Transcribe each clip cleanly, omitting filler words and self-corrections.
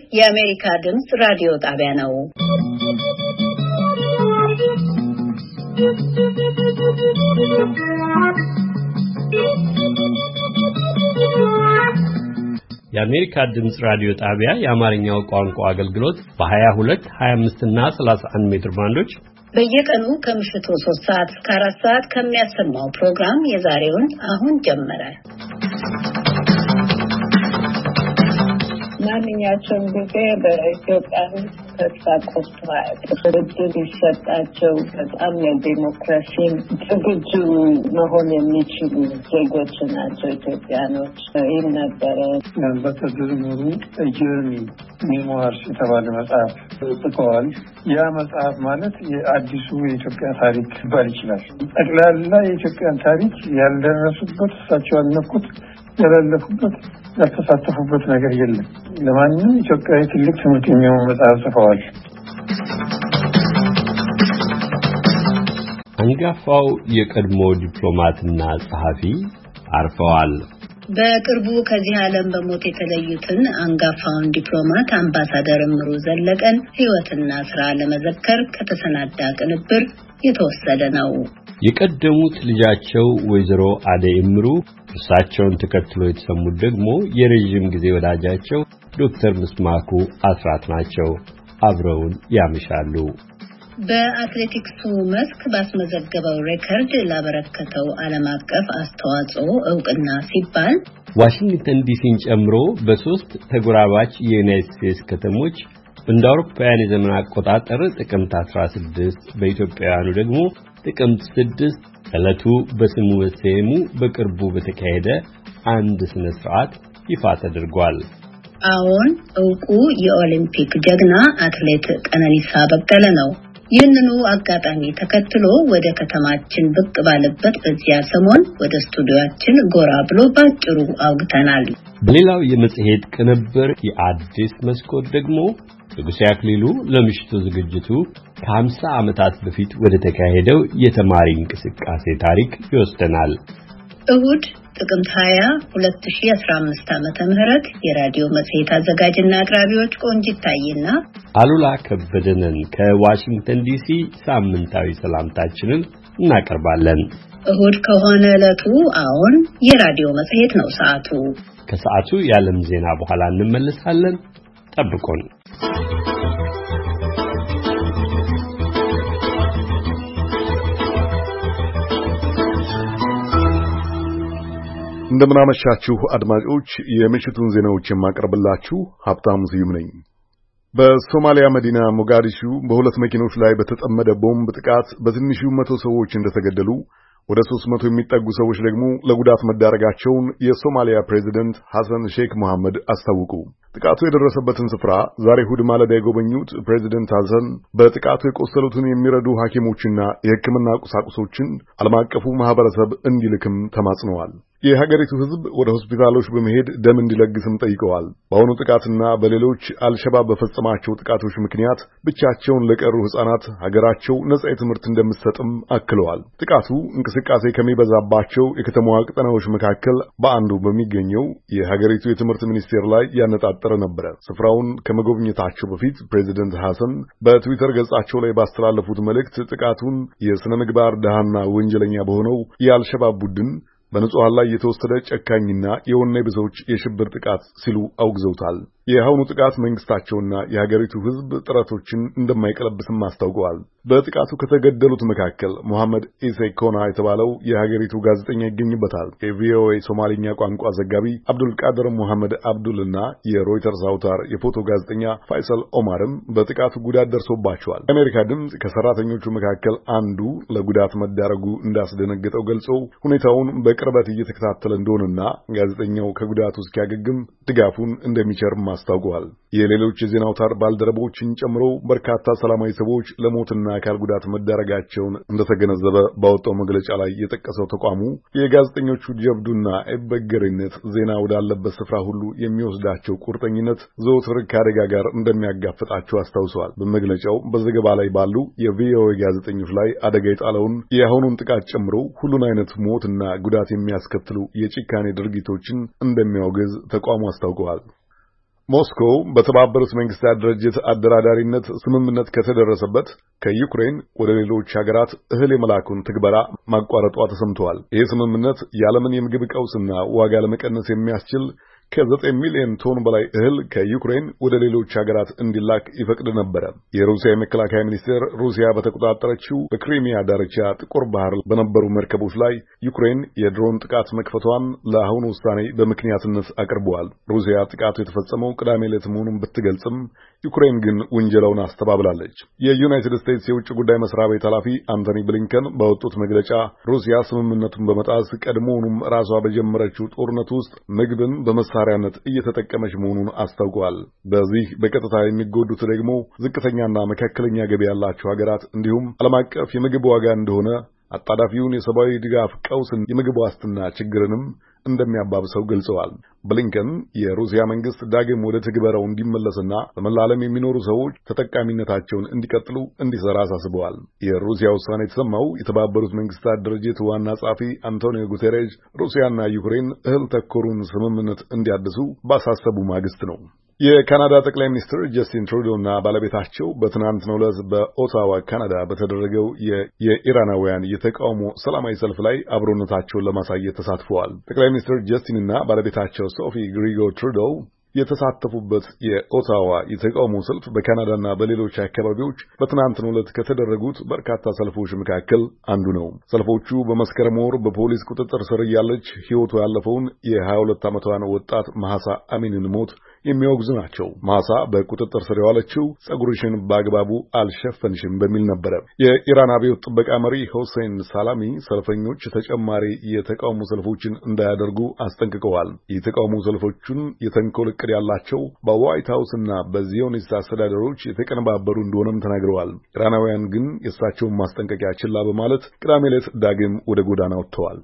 የአሜሪካ ድምጽ ራዲዮ ጣቢያ ነው። የአሜሪካ ድምጽ ራዲዮ ጣቢያ የአማርኛው ቋንቋ አገልግሎት በ22፣ 25 እና 31 ሜትር ባንዶች በየቀኑ ከምሽቱ 3 ሰዓት እስከ 4 ሰዓት ከሚያሰማው ፕሮግራም የዛሬውን አሁን ጀመረ። ማንኛቸውም ጊዜ በኢትዮጵያ ተስፋ ቆርጠዋል። እድል ይሰጣቸው በጣም የዲሞክራሲ ዝግጁ መሆን የሚችሉ ዜጎች ናቸው ኢትዮጵያኖች። ይህ ነበረ በተድር ኑሩ ጀርኒ ሜሞይርስ የተባለ መጽሐፍ ጽፈዋል። ያ መጽሐፍ ማለት የአዲሱ የኢትዮጵያ ታሪክ ይባል ይችላል። ጠቅላላ የኢትዮጵያን ታሪክ ያልደረሱበት፣ እሳቸው ያልነኩት፣ ያላለፉበት፣ ያልተሳተፉበት ነገር የለም። ለማንም ኢትዮጵያዊ ትልቅ ትምህርት የሚሆን መጽሐፍ ጽፈዋል። አንጋፋው የቀድሞ ዲፕሎማትና ጸሐፊ አርፈዋል። በቅርቡ ከዚህ ዓለም በሞት የተለዩትን አንጋፋውን ዲፕሎማት አምባሳደር እምሩ ዘለቀን ሕይወትና ሥራ ለመዘከር ከተሰናዳ ቅንብር የተወሰደ ነው። የቀደሙት ልጃቸው ወይዘሮ አደይ እምሩ፣ እርሳቸውን ተከትሎ የተሰሙት ደግሞ የረጅም ጊዜ ወዳጃቸው ዶክተር ምስማኩ አስራት ናቸው። አብረውን ያመሻሉ። በአትሌቲክሱ መስክ ባስመዘገበው ሬከርድ ላበረከተው ዓለም አቀፍ አስተዋጽኦ ዕውቅና ሲባል ዋሽንግተን ዲሲን ጨምሮ በ3 ተጎራባች የዩናይትድ ስቴትስ ከተሞች እንደ አውሮፓውያን የዘመን አቆጣጠር ጥቅምት 16 በኢትዮጵያውያኑ ደግሞ ጥቅምት 6 ዕለቱ በስሙ መሰየሙ በቅርቡ በተካሄደ አንድ ስነ ስርዓት ይፋ ተደርጓል። አዎን፣ ዕውቁ የኦሊምፒክ ጀግና አትሌት ቀነኒሳ በቀለ ነው። ይህንኑ አጋጣሚ ተከትሎ ወደ ከተማችን ብቅ ባለበት በዚያ ሰሞን ወደ ስቱዲዮአችን ጎራ ብሎ ባጭሩ አውግተናል። በሌላው የመጽሔት ቅንብር የአዲስ መስኮት ደግሞ ንጉሴ አክሊሉ ለምሽቱ ዝግጅቱ ከ50 ዓመታት በፊት ወደ ተካሄደው የተማሪ እንቅስቃሴ ታሪክ ይወስደናል። እሁድ ጥቅምት 20 2015 ዓመተ ምህረት የራዲዮ መጽሔት አዘጋጅና አቅራቢዎች ቆንጂት ታዬና አሉላ ከበደንን ከዋሽንግተን ዲሲ ሳምንታዊ ሰላምታችንን እናቀርባለን። እሁድ ከሆነ ዕለቱ አዎን የራዲዮ መጽሔት ነው። ሰዓቱ ከሰዓቱ የዓለም ዜና በኋላ እንመለሳለን። ጠብቁን። እንደምናመሻችሁ አድማጮች፣ የምሽቱን ዜናዎች የማቀርብላችሁ ሀብታሙ ስዩም ነኝ። በሶማሊያ መዲና ሞጋዲሾ በሁለት መኪኖች ላይ በተጠመደ ቦምብ ጥቃት በትንሹ 100 ሰዎች እንደተገደሉ ወደ 300 የሚጠጉ ሰዎች ደግሞ ለጉዳት መዳረጋቸውን የሶማሊያ ፕሬዝዳንት ሐሰን ሼክ መሐመድ አስታወቁ። ጥቃቱ የደረሰበትን ስፍራ ዛሬ እሁድ ማለዳ የጎበኙት ፕሬዝዳንት ሐሰን በጥቃቱ የቆሰሉትን የሚረዱ ሐኪሞችና የሕክምና ቁሳቁሶችን ዓለም አቀፉ ማህበረሰብ እንዲልክም ተማጽነዋል። የሀገሪቱ ሕዝብ ወደ ሆስፒታሎች በመሄድ ደም እንዲለግስም ጠይቀዋል። በአሁኑ ጥቃትና በሌሎች አልሸባብ በፈጸማቸው ጥቃቶች ምክንያት ብቻቸውን ለቀሩ ሕፃናት ሀገራቸው ነጻ ትምህርት እንደምትሰጥም አክለዋል። ጥቃቱ እንቅስቃሴ ከሚበዛባቸው የከተማዋ ቀጠናዎች መካከል በአንዱ በሚገኘው የሀገሪቱ የትምህርት ሚኒስቴር ላይ ያነጣጠረ ነበር። ስፍራውን ከመጎብኘታቸው በፊት ፕሬዝዳንት ሐሰን በትዊተር ገጻቸው ላይ ባስተላለፉት መልእክት ጥቃቱን የሥነ ምግባር ድሃና ወንጀለኛ በሆነው የአልሸባብ ቡድን በንጹሃን ላይ የተወሰደ ጨካኝና የወኔ ቢሶች የሽብር ጥቃት ሲሉ አውግዘውታል። የአሁኑ ጥቃት መንግስታቸውና የሀገሪቱ ሕዝብ ጥረቶችን እንደማይቀለብስም አስታውቀዋል። በጥቃቱ ከተገደሉት መካከል መሐመድ ኢሴ ኮና የተባለው የሀገሪቱ ጋዜጠኛ ይገኝበታል። የቪኦኤ ሶማሊኛ ቋንቋ ዘጋቢ አብዱል ቃድር መሐመድ አብዱልና የሮይተርስ አውታር የፎቶ ጋዜጠኛ ፋይሰል ኦማርም በጥቃቱ ጉዳት ደርሶባቸዋል። የአሜሪካ ድምጽ ከሰራተኞቹ መካከል አንዱ ለጉዳት መዳረጉ እንዳስደነገጠው ገልጾ ሁኔታውን በቅርበት እየተከታተለ እንደሆነና ጋዜጠኛው ከጉዳቱ እስኪያገግም ድጋፉን እንደሚቸርም አስታውቀዋል። የሌሎች የዜና አውታር ባልደረቦችን ጨምሮ በርካታ ሰላማዊ ሰዎች ለሞትና አካል ጉዳት መዳረጋቸውን እንደተገነዘበ ባወጣው መግለጫ ላይ የጠቀሰው ተቋሙ የጋዜጠኞቹ ጀብዱና አይበገሬነት ዜና ወዳለበት ስፍራ ሁሉ የሚወስዳቸው ቁርጠኝነት ዘወትር ከአደጋ ጋር እንደሚያጋፍጣቸው አስታውሰዋል። በመግለጫው በዘገባ ላይ ባሉ የቪኦኤ ጋዜጠኞች ላይ አደጋ የጣለውን የአሁኑን ጥቃት ጨምሮ ሁሉን አይነት ሞትና ጉዳት የሚያስከትሉ የጭካኔ ድርጊቶችን እንደሚያወግዝ ተቋሙ አስታውቀዋል። ሞስኮ በተባበሩት መንግስታት ድርጅት አደራዳሪነት ስምምነት ከተደረሰበት ከዩክሬን ወደ ሌሎች ሀገራት እህል የመላኩን ትግበራ ማቋረጧ ተሰምቷል። ይህ ስምምነት የዓለምን የምግብ ቀውስና ዋጋ ለመቀነስ የሚያስችል ከ9 ሚሊዮን ቶን በላይ እህል ከዩክሬን ወደ ሌሎች ሀገራት እንዲላክ ይፈቅድ ነበር። የሩሲያ የመከላከያ ሚኒስቴር ሩሲያ በተቆጣጠረችው በክሪሚያ ዳርቻ ጥቁር ባህር በነበሩ መርከቦች ላይ ዩክሬን የድሮን ጥቃት መክፈቷን ለአሁኑ ውሳኔ በምክንያትነት አቅርበዋል። ሩሲያ ጥቃቱ የተፈጸመው ቅዳሜ ዕለት መሆኑን ብትገልጽም ዩክሬን ግን ውንጀላውን አስተባብላለች። የዩናይትድ ስቴትስ የውጭ ጉዳይ መስሪያ ቤት ኃላፊ አንቶኒ ብሊንከን ባወጡት መግለጫ ሩሲያ ስምምነቱን በመጣስ ቀድሞውንም ራሷ በጀመረችው ጦርነት ውስጥ ምግብን በመሳሪያነት እየተጠቀመች መሆኑን አስታውቀዋል። በዚህ በቀጥታ የሚጎዱት ደግሞ ዝቅተኛና መካከለኛ ገቢ ያላቸው ሀገራት እንዲሁም ዓለም አቀፍ የምግብ ዋጋ እንደሆነ አጣዳፊውን የሰብአዊ ድጋፍ ቀውስን የምግብ ዋስትና ችግርንም እንደሚያባብሰው ገልጸዋል። ብሊንከን የሩሲያ መንግስት ዳግም ወደ ትግበራው እንዲመለስና በመላ ዓለም የሚኖሩ ሰዎች ተጠቃሚነታቸውን እንዲቀጥሉ እንዲሰራ አሳስበዋል። የሩሲያ ውሳኔ የተሰማው የተባበሩት መንግስታት ድርጅት ዋና ጸሐፊ አንቶኒዮ ጉቴሬስ ሩሲያና ዩክሬን እህል ተኮሩን ስምምነት እንዲያድሱ ባሳሰቡ ማግስት ነው። የካናዳ ጠቅላይ ሚኒስትር ጀስቲን ትሩዶ እና ባለቤታቸው በትናንትናው ዕለት በኦታዋ ካናዳ በተደረገው የኢራናውያን የተቃውሞ ሰላማዊ ሰልፍ ላይ አብሮነታቸውን ለማሳየት ተሳትፈዋል። ጠቅላይ ሚኒስትር ጀስቲን እና ባለቤታቸው ሶፊ ግሪጎር ትሩዶ የተሳተፉበት የኦታዋ የተቃውሞ ሰልፍ በካናዳና በሌሎች አካባቢዎች በትናንትናው ዕለት ከተደረጉት በርካታ ሰልፎች መካከል አንዱ ነው። ሰልፎቹ በመስከረም ወር በፖሊስ ቁጥጥር ስር ያለች ሕይወቱ ያለፈውን የ22 ዓመቷን ወጣት ማሳ አሚንን ሞት የሚያወግዙ ናቸው። ማሳ በቁጥጥር ስር የዋለችው ጸጉርሽን በአግባቡ አልሸፈንሽም በሚል ነበር። የኢራን አብዮት ጥበቃ መሪ ሁሴን ሳላሚ ሰልፈኞች ተጨማሪ የተቃውሞ ሰልፎችን እንዳያደርጉ አስጠንቅቀዋል። የተቃውሞ ሰልፎቹን የተንኮል ዕቅድ ያላቸው በዋይት ሃውስና በዚዮኒስት አስተዳደሮች የተቀነባበሩ እንደሆነም ተናግረዋል። ኢራናውያን ግን የእሳቸውን ማስጠንቀቂያ ችላ በማለት ቅዳሜ ዕለት ዳግም ወደ ጎዳና ወጥተዋል።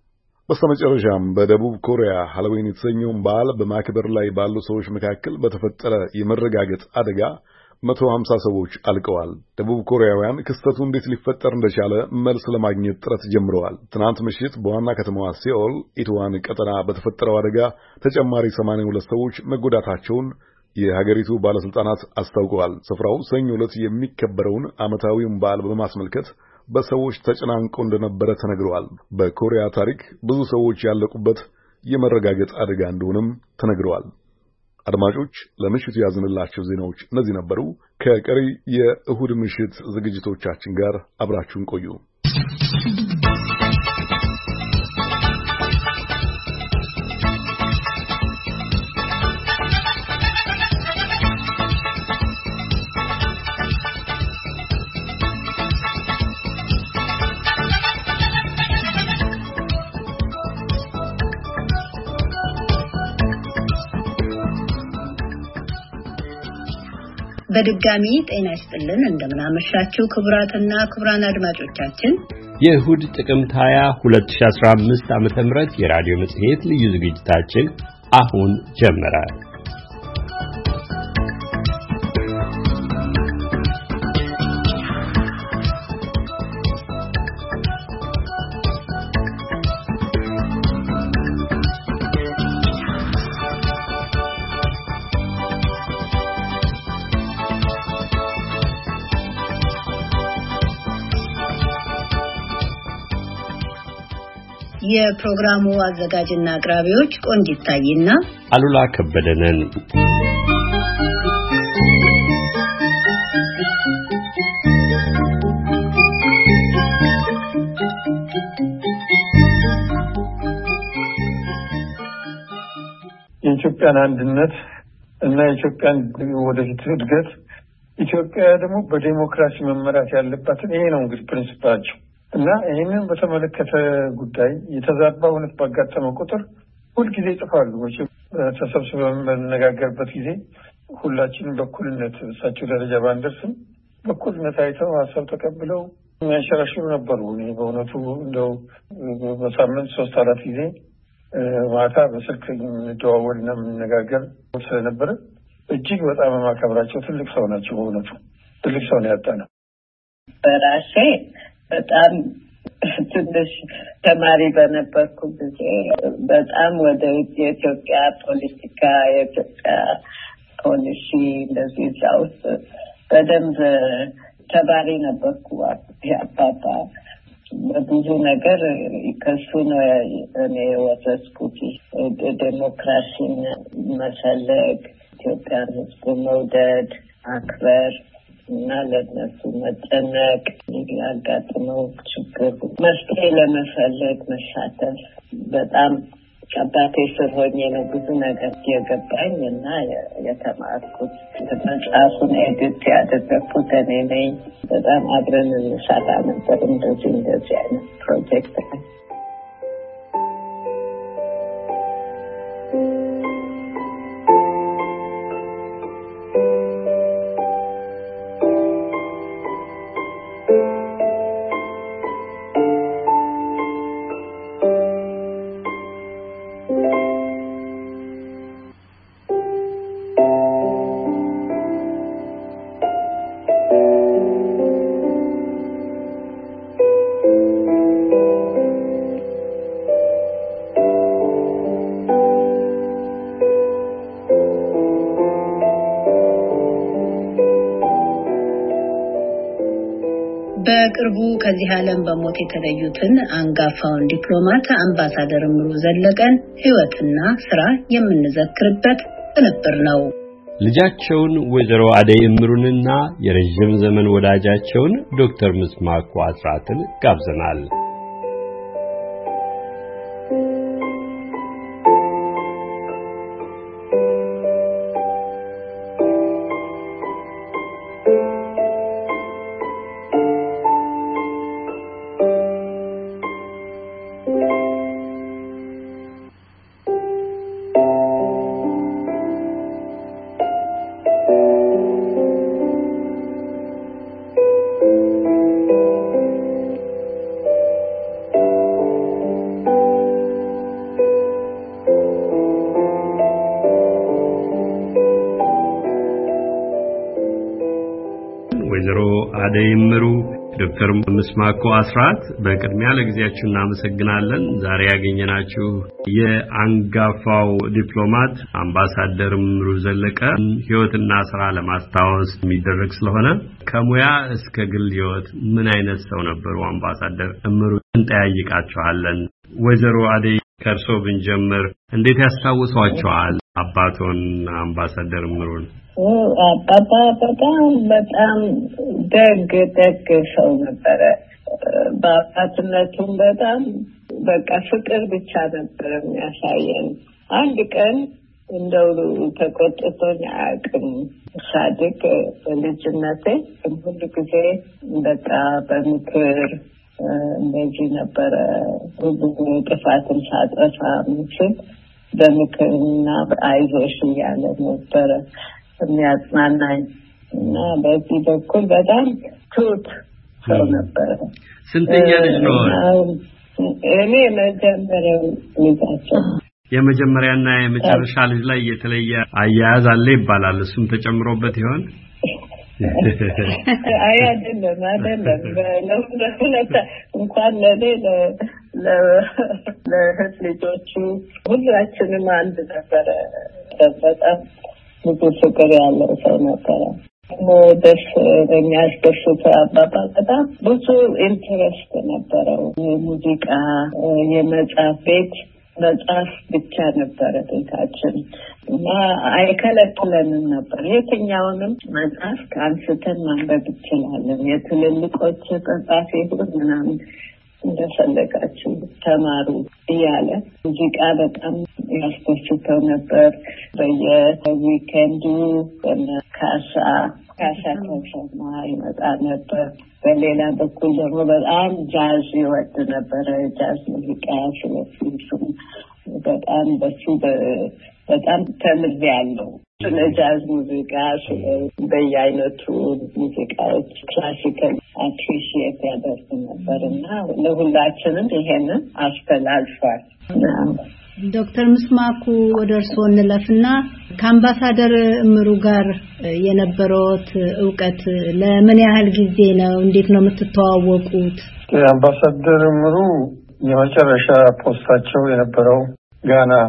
በስተመጨረሻም በደቡብ ኮሪያ ሃሎዊን የተሰኘውን በዓል በማክበር ላይ ባሉ ሰዎች መካከል በተፈጠረ የመረጋገጥ አደጋ 150 ሰዎች አልቀዋል። ደቡብ ኮሪያውያን ክስተቱ እንዴት ሊፈጠር እንደቻለ መልስ ለማግኘት ጥረት ጀምረዋል። ትናንት ምሽት በዋና ከተማዋ ሲኦል ኢትዋን ቀጠና በተፈጠረው አደጋ ተጨማሪ 82 ሰዎች መጎዳታቸውን የሀገሪቱ ባለስልጣናት አስታውቀዋል። ስፍራው ሰኞ ዕለት የሚከበረውን ዓመታዊውን በዓል በማስመልከት በሰዎች ተጨናንቆ እንደነበረ ተነግረዋል። በኮሪያ ታሪክ ብዙ ሰዎች ያለቁበት የመረጋገጥ አደጋ እንደሆነም ተነግረዋል። አድማጮች፣ ለምሽቱ ያዝንላቸው ዜናዎች እነዚህ ነበሩ። ከቀሪ የእሁድ ምሽት ዝግጅቶቻችን ጋር አብራችሁን ቆዩ። በድጋሚ ጤና ይስጥልን። እንደምናመሻችሁ ክቡራትና ክቡራን አድማጮቻችን የእሁድ ጥቅምት 20 2015 ዓ.ም የራዲዮ መጽሔት ልዩ ዝግጅታችን አሁን ጀመረ። የፕሮግራሙ አዘጋጅና አቅራቢዎች ቆንጂት ታይና አሉላ ከበደነን። የኢትዮጵያን አንድነት እና የኢትዮጵያን ወደፊት እድገት ኢትዮጵያ ደግሞ በዲሞክራሲ መመራት ያለባትን ይሄ ነው እንግዲህ ፕሪንሲፓላቸው እና ይህንን በተመለከተ ጉዳይ የተዛባ እውነት ባጋጠመው ቁጥር ሁልጊዜ ይጽፋሉ። ተሰብስበን በመነጋገርበት ጊዜ ሁላችንም በኩልነት እሳቸው ደረጃ ባንደርስም በኩልነት አይተው ሀሳብ ተቀብለው የሚያንሸራሽሩ ነበሩ። እኔ በእውነቱ እንደው በሳምንት 3-4 ጊዜ ማታ በስልክ እንደዋወልና የምንነጋገር ስለነበረ እጅግ በጣም ማከብራቸው ትልቅ ሰው ናቸው። በእውነቱ ትልቅ ሰው ነው ያጣነው። በራሴ በጣም ትንሽ ተማሪ በነበርኩ ጊዜ በጣም ወደ የኢትዮጵያ ፖለቲካ የኢትዮጵያ ፖሊሲ እንደዚህ ዛውስ በደንብ ተባሪ ነበርኩ። አባባ በብዙ ነገር ከሱ ነው እኔ ወተስኩት። ዴሞክራሲን መፈለግ፣ ኢትዮጵያን ሕዝብ መውደድ፣ አክበር እና ለነሱ መጨነቅ፣ ያጋጥመው ችግር መፍትሄ ለመፈለግ መሳተፍ በጣም አባቴ ስር ሆኜ ነው ብዙ ነገር የገባኝ እና የተማርኩት። መጽሐፉን ኤዲት ያደረኩት እኔ ነኝ። በጣም አብረን እንሰራ ነበር እንደዚህ አይነት ፕሮጀክት ላይ። በቅርቡ ከዚህ ዓለም በሞት የተለዩትን አንጋፋውን ዲፕሎማት አምባሳደር እምሩ ዘለቀን ሕይወትና ሥራ የምንዘክርበት ቅንብር ነው። ልጃቸውን ወይዘሮ አደይ እምሩንና የረጅም ዘመን ወዳጃቸውን ዶክተር ምስማኩ አስራትን ጋብዘናል። ወይዘሮ አደይ እምሩ፣ ዶክተር ምስማኩ አስራት በቅድሚያ ለጊዜያችሁ እናመሰግናለን። ዛሬ ያገኘናችሁ የአንጋፋው ዲፕሎማት አምባሳደር እምሩ ዘለቀ ሕይወትና ሥራ ለማስታወስ የሚደረግ ስለሆነ ከሙያ እስከ ግል ሕይወት ምን አይነት ሰው ነበሩ አምባሳደር እምሩ እንጠያይቃችኋለን። ወይዘሮ አደይ ከርሶ ብንጀምር እንዴት ያስታውሷቸዋል አባቶን አምባሳደር እምሩን? አባባ በጣም ደግ ሰው ነበረ። በአባትነቱም በጣም በቃ ፍቅር ብቻ ነበር የሚያሳየን። አንድ ቀን እንደው ተቆጥቶኝ አያውቅም። ሳድግ በልጅነቴ ሁሉ ጊዜ በቃ በምክር እንደዚህ ነበረ። ሁሉ ጥፋትን ሳጠፋ ምስል በምክርና አይዞሽ እያለ ነበረ የሚያጽናናኝ እና በዚህ በኩል በጣም ትሁት ሰው ነበረ። ስንተኛ ልጅ ነው? እኔ መጀመሪያው ልጃቸው። የመጀመሪያና የመጨረሻ ልጅ ላይ የተለየ አያያዝ አለ ይባላል። እሱም ተጨምሮበት ይሆን? አይ አይደለም ለሁለት እንኳን ለኔ ለእህት ልጆቹ ሁላችንም አንድ ነበረ። በጣም ብዙ ፍቅር ያለው ሰው ነበረ። ደስ የሚያስደስት አባባ በጣም ብዙ ኢንተረስት ነበረው። የሙዚቃ የመጽሐፍ ቤት መጽሐፍ ብቻ ነበረ ቤታችን እና አይከለክለንም ነበር። የትኛውንም መጽሐፍ አንስተን ማንበብ እንችላለን። የትልልቆች መጽሐፍ ይሁን ምናምን እንደፈለጋችሁ ተማሩ እያለ ሙዚቃ በጣም ያስደስተው ነበር። በየዊኬንዱ ካሳ ከሰማ ይመጣ ነበር። በሌላ በኩል ደግሞ በጣም ጃዝ ይወድ ነበረ። ጃዝ ሙዚቃ ስለፊልም በጣም በጣም ተምሬያለሁ። ስለ ጃዝ ሙዚቃ በየአይነቱ ሙዚቃዎች ክላሲካል አፕሪሺየት ያደርግ ነበር እና ለሁላችንም ይሄንን አስተላልፏል። ዶክተር ምስማኩ ወደ እርስዎ እንለፍና ከአምባሳደር እምሩ ጋር የነበረውት ዕውቀት ለምን ያህል ጊዜ ነው? እንዴት ነው የምትተዋወቁት? አምባሳደር እምሩ የመጨረሻ ፖስታቸው የነበረው ጋና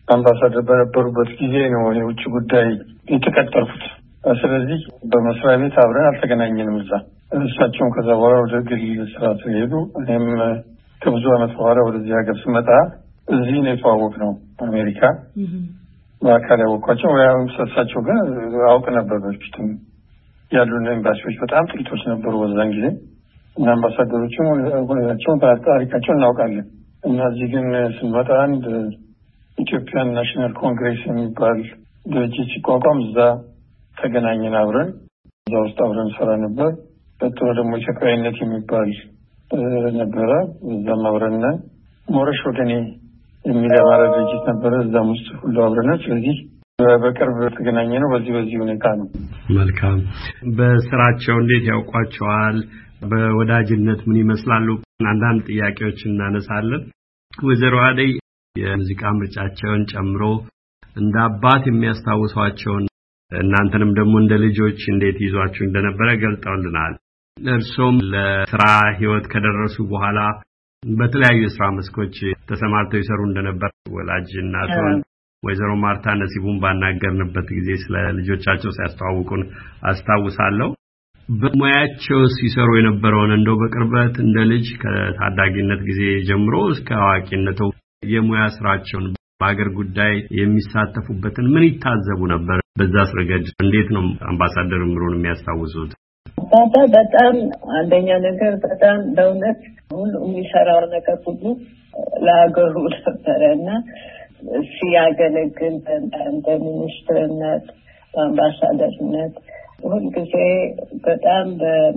አምባሳደር በነበሩበት ጊዜ ነው የውጭ ጉዳይ የተቀጠርኩት። ስለዚህ በመስሪያ ቤት አብረን አልተገናኘንም እዛ። እሳቸውም ከዛ በኋላ ወደ ግል ስራ ሲሄዱ እኔም ከብዙ ዓመት በኋላ ወደዚህ ሀገር ስመጣ እዚህ ነው የተዋወቅነው አሜሪካ። በአካል ያወቅኳቸው እሳቸው ግን አውቅ ነበር። በፊትም ያሉን ኤምባሲዎች በጣም ጥቂቶች ነበሩ በዛን ጊዜ እና አምባሳደሮቹም ወላቸውን ታሪካቸው እናውቃለን። እና እዚህ ግን ስንመጣ አንድ ኢትዮጵያን ናሽናል ኮንግሬስ የሚባል ድርጅት ሲቋቋም እዛ ተገናኘን አብረን። እዛ ውስጥ አብረን ሰራ ነበር። ቀጥሎ ደግሞ ኢትዮጵያዊነት የሚባል ነበረ። እዛም አብረን ሞረሽ ወገኔ የሚል አማራ ድርጅት ነበረ። እዛም ውስጥ ሁሉ አብረን። ስለዚህ በቅርብ ተገናኘ ነው። በዚህ ሁኔታ ነው። መልካም። በስራቸው እንዴት ያውቋቸዋል? በወዳጅነት ምን ይመስላሉ? አንዳንድ ጥያቄዎች እናነሳለን። ወይዘሮ አደይ የሙዚቃ ምርጫቸውን ጨምሮ እንደ አባት የሚያስታውሷቸውን እናንተንም ደግሞ እንደ ልጆች እንዴት ይዟችሁ እንደነበረ ገልጠውልናል። እርሶም ለስራ ህይወት ከደረሱ በኋላ በተለያዩ የስራ መስኮች ተሰማርተው ይሰሩ እንደነበር ወላጅ እናቶን ወይዘሮ ማርታ ነሲቡን ባናገርንበት ጊዜ ስለ ልጆቻቸው ሲያስተዋውቁን አስታውሳለሁ። በሙያቸው ሲሰሩ የነበረውን እንደው በቅርበት እንደ ልጅ ከታዳጊነት ጊዜ ጀምሮ እስከ አዋቂነቱ የሙያ ስራቸውን በአገር ጉዳይ የሚሳተፉበትን ምን ይታዘቡ ነበር? በዛ ረገድ እንዴት ነው አምባሳደር እምሩን የሚያስታውሱት? በጣም አንደኛ ነገር በጣም በእውነት ሁሉ የሚሰራው ነገር ሁሉ ለሀገሩ ነበረና ሲያገለግል እንደ ሚኒስትርነት በአምባሳደርነት ሁልጊዜ በጣም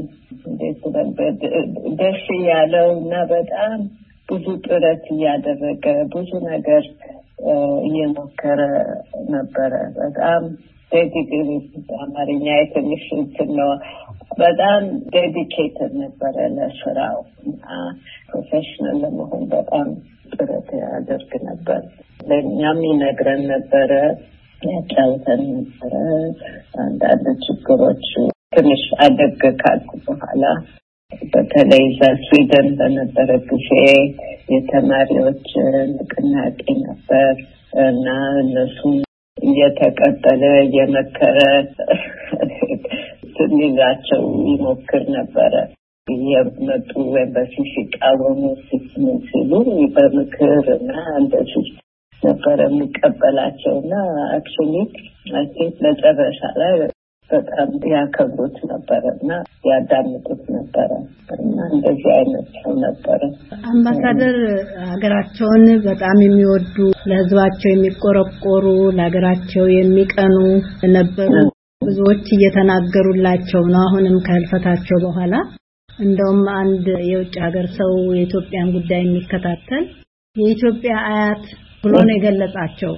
ደስ ያለው እና በጣም ብዙ ጥረት እያደረገ ብዙ ነገር እየሞከረ ነበረ። በጣም ዴዲኬትድ አማርኛ ትንሽ ነው። በጣም ዴዲኬትድ ነበረ ለስራው እና ፕሮፌሽናል ለመሆን በጣም ጥረት ያደርግ ነበር። ለእኛም ይነግረን ነበረ፣ ያጫውተን ነበረ። አንዳንድ ችግሮች ትንሽ አደግ ካልኩ በኋላ በተለይ በስዊድን በነበረ ጊዜ የተማሪዎች ንቅናቄ ነበር እና እነሱም እየተቀበለ እየመከረ ትንዛቸው ይሞክር ነበረ። የመጡ ኤምባሲ ሲቃወሙ ሲሉ በምክር እና እንደዚህ ነበረ የሚቀበላቸው እና አክቹዋሊ አይ ቲንክ መጨረሻ ላይ በጣም ያከብሩት ነበረ እና ያዳምጡት ነበረ እና እንደዚህ አይነት ሰው ነበረ። አምባሳደር ሀገራቸውን በጣም የሚወዱ ለሕዝባቸው የሚቆረቆሩ ለሀገራቸው የሚቀኑ ነበሩ። ብዙዎች እየተናገሩላቸው ነው። አሁንም ከህልፈታቸው በኋላ እንደውም አንድ የውጭ ሀገር ሰው የኢትዮጵያን ጉዳይ የሚከታተል የኢትዮጵያ አያት ብሎ ነው የገለጻቸው።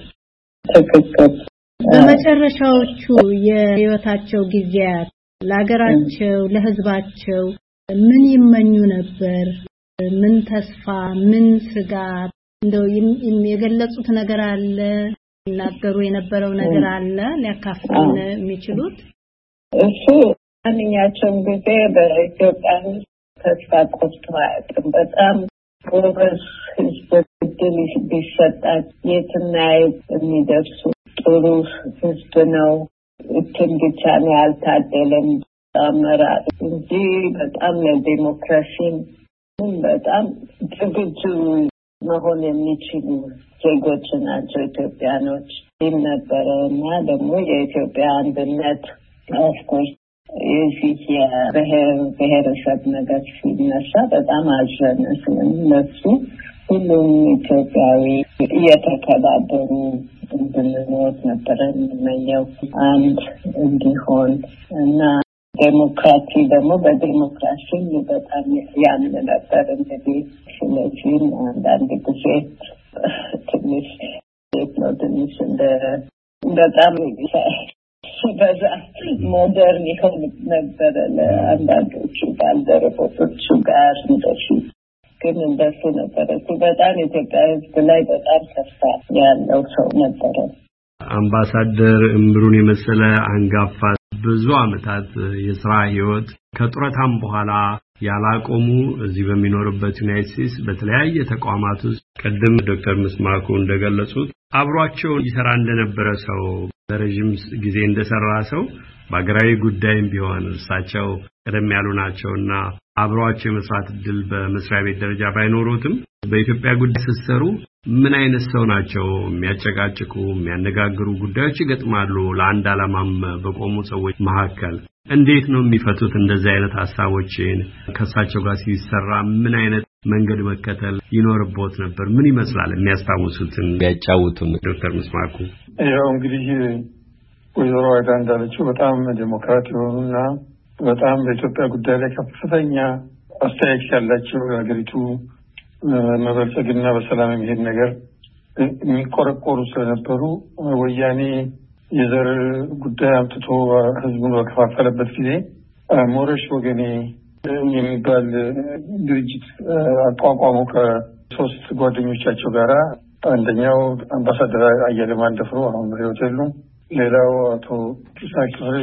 በመጨረሻዎቹ የህይወታቸው ጊዜያት ለሀገራቸው ለህዝባቸው ምን ይመኙ ነበር? ምን ተስፋ፣ ምን ስጋት እንደው የገለጹት ነገር አለ? ይናገሩ የነበረው ነገር አለ ሊያካፍሉን የሚችሉት? እሱ ማንኛቸውም ጊዜ በኢትዮጵያ ተስፋ ቆርጦ አያውቅም። በጣም ጎበዝ ህዝብ እድል ቢሰጣት የትም የሚደርሱ ጥሩ ህዝብ ነው። እትን ብቻ ነው ያልታደለም አመራር እንጂ በጣም ለዲሞክራሲም በጣም ዝግጁ መሆን የሚችሉ ዜጎች ናቸው ኢትዮጵያኖች ነበረ እና ደግሞ የኢትዮጵያ አንድነት ኦፍኮርስ የዚህ የብሔረሰብ ነገር ሲነሳ በጣም አዘነ። ስለነሱ ሁሉም ኢትዮጵያዊ እየተከባበሩ እንድንኖር ነበረ የምመኘው አንድ እንዲሆን እና ዴሞክራሲ ደግሞ በዴሞክራሲ በጣም ያምን ነበር። እንግዲህ ስለዚህም አንዳንድ ጊዜ ትንሽ እንደ በጣም በዛ ሞደርን ይሆን ነበረ ለአንዳንዶቹ ባልደረቦቹ ጋር እንደዚህ ግን እንደሱ ነበረ። በጣም ኢትዮጵያ ሕዝብ ላይ በጣም ተስፋ ያለው ሰው ነበረ። አምባሳደር እምሩን የመሰለ አንጋፋ ብዙ ዓመታት የሥራ ህይወት ከጡረታም በኋላ ያላቆሙ እዚህ በሚኖርበት ዩናይትድ ስቴትስ በተለያየ ተቋማት ውስጥ ቀደም ዶክተር ምስማኩ እንደገለጹት አብሯቸው ይሰራ እንደነበረ ሰው በረጅም ጊዜ እንደሰራ ሰው በአገራዊ ጉዳይም ቢሆን እርሳቸው ቀደም ያሉ ናቸውና አብሯቸው የመስራት እድል በመስሪያ ቤት ደረጃ ባይኖሩትም በኢትዮጵያ ጉዳይ ሲሰሩ ምን አይነት ሰው ናቸው? የሚያጨቃጭቁ የሚያነጋግሩ ጉዳዮች ይገጥማሉ። ለአንድ ዓላማም በቆሙ ሰዎች መካከል እንዴት ነው የሚፈቱት? እንደዚህ አይነት ሐሳቦችን ከሳቸው ጋር ሲሰራ ምን አይነት መንገድ መከተል ይኖርቦት ነበር? ምን ይመስላል? የሚያስታውሱትን ያጫውቱን ዶክተር ምስማኩ። ያው እንግዲህ ወይዘሮ አይዳ እንዳለችው በጣም ዴሞክራት የሆኑና በጣም በኢትዮጵያ ጉዳይ ላይ ከፍተኛ አስተያየት ያላቸው የሀገሪቱ መበልጸግና በሰላም የሚሄድ ነገር የሚቆረቆሩ ስለነበሩ ወያኔ የዘር ጉዳይ አምጥቶ ህዝቡን በከፋፈለበት ጊዜ ሞረሽ ወገኔ የሚባል ድርጅት አቋቋሙ ከሶስት ጓደኞቻቸው ጋራ። አንደኛው አምባሳደር አየለ ማንደፍሮ አሁን በሕይወት የሉም። ሌላው አቶ ኪሳክሬ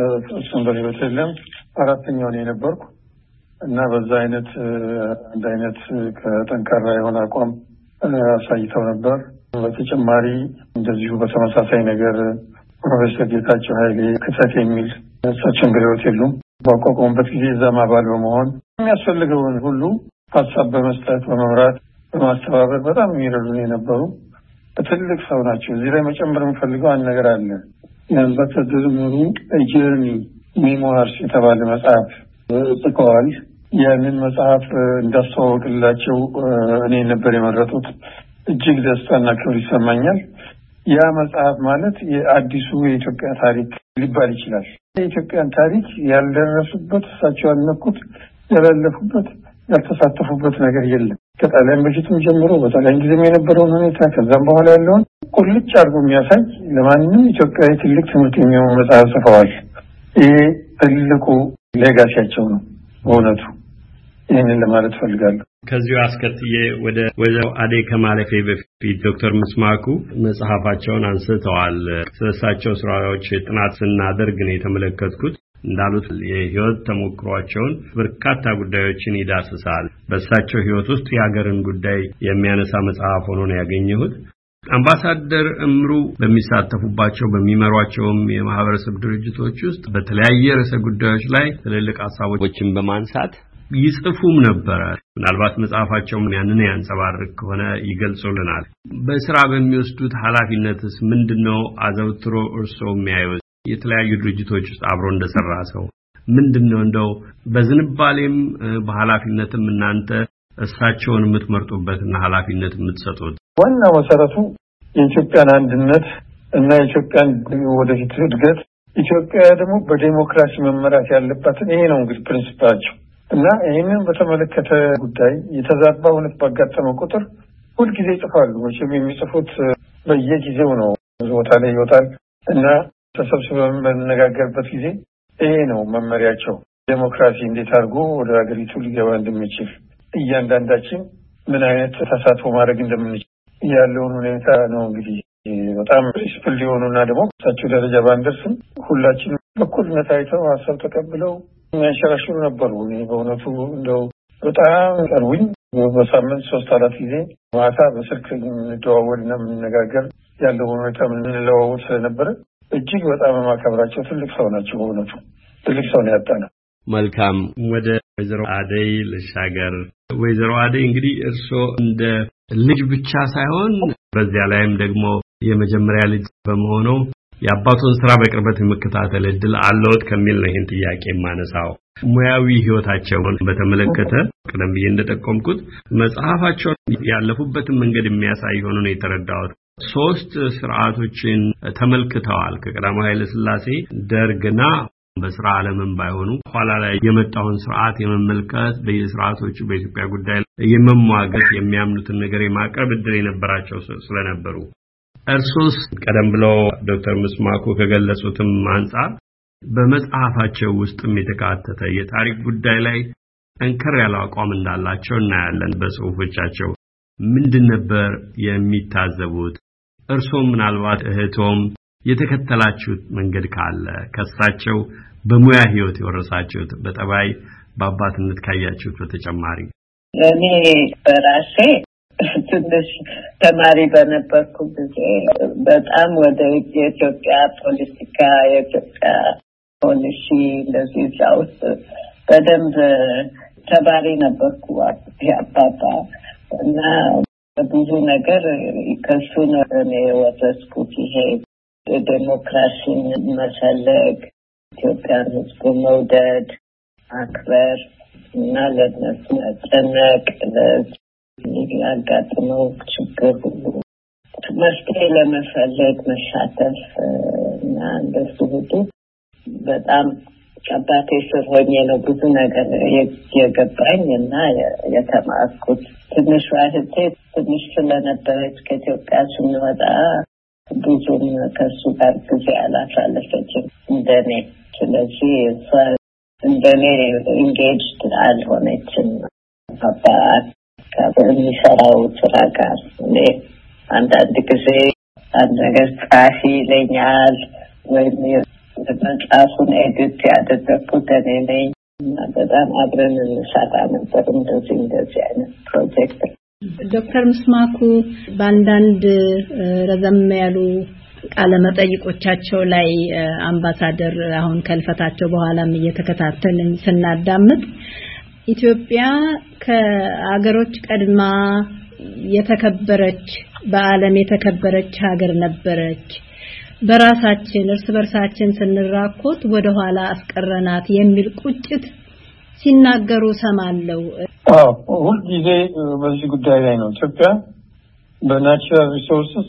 እሱም በሕይወት የለም። አራተኛው እኔ ነበርኩ እና በዛ አይነት አንድ አይነት ከጠንካራ የሆነ አቋም አሳይተው ነበር። በተጨማሪ እንደዚሁ በተመሳሳይ ነገር ፕሮፌሰር ጌታቸው ኃይሌ ክተት የሚል እሳቸውን በሕይወት የሉም። ባቋቋሙበት ጊዜ እዛም አባል በመሆን የሚያስፈልገውን ሁሉ ሀሳብ በመስጠት በመምራት በማስተባበር በጣም የሚረዱን የነበሩ ትልቅ ሰው ናቸው። እዚህ ላይ መጨመር የምፈልገው አንድ ነገር አለ። የአምባሳደር ምሩ ጀርኒ ሜሞርስ የተባለ መጽሐፍ ጽፈዋል። ያንን መጽሐፍ እንዳስተዋወቅላቸው እኔ ነበር የመረጡት። እጅግ ደስታና ክብር ይሰማኛል። ያ መጽሐፍ ማለት የአዲሱ የኢትዮጵያ ታሪክ ሊባል ይችላል። የኢትዮጵያን ታሪክ ያልደረሱበት፣ እሳቸው ያልነኩት፣ ያላለፉበት፣ ያልተሳተፉበት ነገር የለም። ከጣሊያን በፊትም ጀምሮ በጣሊያን ጊዜም የነበረውን ሁኔታ ከዛም በኋላ ያለውን ቁልጭ አድርጎ የሚያሳይ ለማንም ኢትዮጵያዊ ትልቅ ትምህርት የሚሆን መጽሐፍ ጽፈዋል። ይሄ ትልቁ ሌጋሲያቸው ነው በእውነቱ። ይህንን ለማለት ፈልጋለሁ። ከዚሁ አስከትዬ ወደ ወይዘሮ አደይ ከማለፌ በፊት ዶክተር ምስማኩ መጽሐፋቸውን አንስተዋል። ስለሳቸው ስራዎች ጥናት ስናደርግ ነው የተመለከትኩት። እንዳሉት የህይወት ተሞክሯቸውን በርካታ ጉዳዮችን ይዳስሳል። በእሳቸው ህይወት ውስጥ የሀገርን ጉዳይ የሚያነሳ መጽሐፍ ሆኖ ነው ያገኘሁት። አምባሳደር እምሩ በሚሳተፉባቸው በሚመሯቸውም የማህበረሰብ ድርጅቶች ውስጥ በተለያየ ርዕሰ ጉዳዮች ላይ ትልልቅ ሐሳቦችን በማንሳት ይጽፉም ነበር። ምናልባት መጽሐፋቸው ያንን ያንጸባርቅ ከሆነ ይገልጹልናል። በስራ በሚወስዱት ኃላፊነትስ ምንድነው? አዘውትሮ እርስዎ የሚያዩት የተለያዩ ድርጅቶች ውስጥ አብሮ እንደሰራ ሰው ምንድነው እንደው በዝንባሌም በኃላፊነትም እናንተ እሳቸውን የምትመርጡበትና ኃላፊነት የምትሰጡት? ዋና መሰረቱ የኢትዮጵያን አንድነት እና የኢትዮጵያን ወደፊት እድገት፣ ኢትዮጵያ ደግሞ በዲሞክራሲ መመራት ያለባትን ይሄ ነው እንግዲህ ፕሪንሲፓላቸው እና ይህንን በተመለከተ ጉዳይ የተዛባ እውነት ባጋጠመው ቁጥር ሁልጊዜ ይጽፋሉ። መቼም የሚጽፉት በየጊዜው ነው፣ ብዙ ቦታ ላይ ይወጣል እና ተሰብስበን በመነጋገርበት ጊዜ ይሄ ነው መመሪያቸው። ዲሞክራሲ እንዴት አድርጎ ወደ ሀገሪቱ ሊገባ እንደሚችል፣ እያንዳንዳችን ምን አይነት ተሳትፎ ማድረግ እንደምንችል ያለውን ሁኔታ ነው እንግዲህ በጣም ፕሪንሲፕል ሊሆኑና ደግሞ እሳቸው ደረጃ ባንደርስም ሁላችንም በኩልነት አይተው ሀሳብ ተቀብለው የሚያንሸራሽሩ ነበሩ። እኔ በእውነቱ እንደው በጣም ቀርቡኝ። በሳምንት 3-4 ጊዜ ማታ በስልክ እንደዋወልና የምንነጋገር ያለው ሁኔታ የምንለዋወጥ ስለነበረ እጅግ በጣም የማከብራቸው ትልቅ ሰው ናቸው። በእውነቱ ትልቅ ሰው ነው ያጣነው። መልካም። ወደ ወይዘሮ አደይ ልሻገር። ወይዘሮ አደይ እንግዲህ እርስዎ እንደ ልጅ ብቻ ሳይሆን በዚያ ላይም ደግሞ የመጀመሪያ ልጅ በመሆኑ የአባቱን ስራ በቅርበት የመከታተል እድል አለዎት ከሚል ነው ይህን ጥያቄ የማነሳው። ሙያዊ ህይወታቸውን በተመለከተ ቀደም ብዬ እንደጠቆምኩት መጽሐፋቸውን ያለፉበትን መንገድ የሚያሳይ ሆኖ ነው የተረዳሁት። 3 ስርዓቶችን ተመልክተዋል። ከቀዳማዊ ኃይለ ሥላሴ ደርግና በስራ ዓለምም ባይሆኑ ኋላ ላይ የመጣውን ስርዓት የመመልከት በየስርዓቶቹ በኢትዮጵያ ጉዳይ የመሟገት የሚያምኑትን ነገር የማቅረብ እድል የነበራቸው ስለነበሩ እርሶስ ቀደም ብለው ዶክተር ምስማኩ ከገለጹትም አንፃር በመጽሐፋቸው ውስጥም የተካተተ የታሪክ ጉዳይ ላይ ጠንከር ያለ አቋም እንዳላቸው እናያለን። በጽሁፎቻቸው ምንድን ነበር የሚታዘቡት? እርሶም ምናልባት እህቶም የተከተላችሁት መንገድ ካለ ከሳቸው በሙያ ህይወት የወረሳችሁት በጠባይ በአባትነት ካያችሁት በተጨማሪ? እኔ በራሴ ትንሽ ተማሪ በነበርኩ ጊዜ በጣም ወደ የኢትዮጵያ ፖለቲካ የኢትዮጵያ ፖሊሲ እንደዚህ እዛ ውስጥ በደንብ ተባሪ ነበርኩ አባባ እና ብዙ ነገር ከሱ ነው እኔ የወረስኩት። ይሄ ዴሞክራሲን መፈለግ፣ ኢትዮጵያን ሕዝብ መውደድ፣ ማክበር እና ለነሱ መጨነቅ፣ ለሚያጋጥመው ችግር ሁሉ መፍትሄ ለመፈለግ መሳተፍ እና እንደሱ ሁሉ በጣም አባቴ ስር ሆኜ ነው ብዙ ነገር የገባኝ እና የተማርኩት። ትንሽ እህቴ ትንሽ ስለነበረች ከኢትዮጵያ ስንወጣ ብዙም ከሱ ጋር ጊዜ አላሳለፈችም እንደኔ። ስለዚህ እሷ እንደኔ ኢንጌጅድ አልሆነችም አባት ከሚሰራው ስራ ጋር። እኔ አንዳንድ ጊዜ አንድ ነገር ጻፊ ይለኛል ወይም መጽሐፉን ኤዲት ያደረኩት እኔ ነኝ እና በጣም አብረን እንሰራ ነበር እንደዚህ አይነት ፕሮጀክት። ዶክተር ምስማኩ በአንዳንድ ረዘም ያሉ ቃለ መጠይቆቻቸው ላይ አምባሳደር አሁን ከልፈታቸው በኋላም እየተከታተልን ስናዳምጥ ኢትዮጵያ ከአገሮች ቀድማ የተከበረች በዓለም የተከበረች ሀገር ነበረች፣ በራሳችን እርስ በርሳችን ስንራኮት ወደ ኋላ አስቀረናት የሚል ቁጭት ሲናገሩ ሰማለው። ሁሉ ጊዜ በዚህ ጉዳይ ላይ ነው። ኢትዮጵያ በናቹራል ሪሶርስስ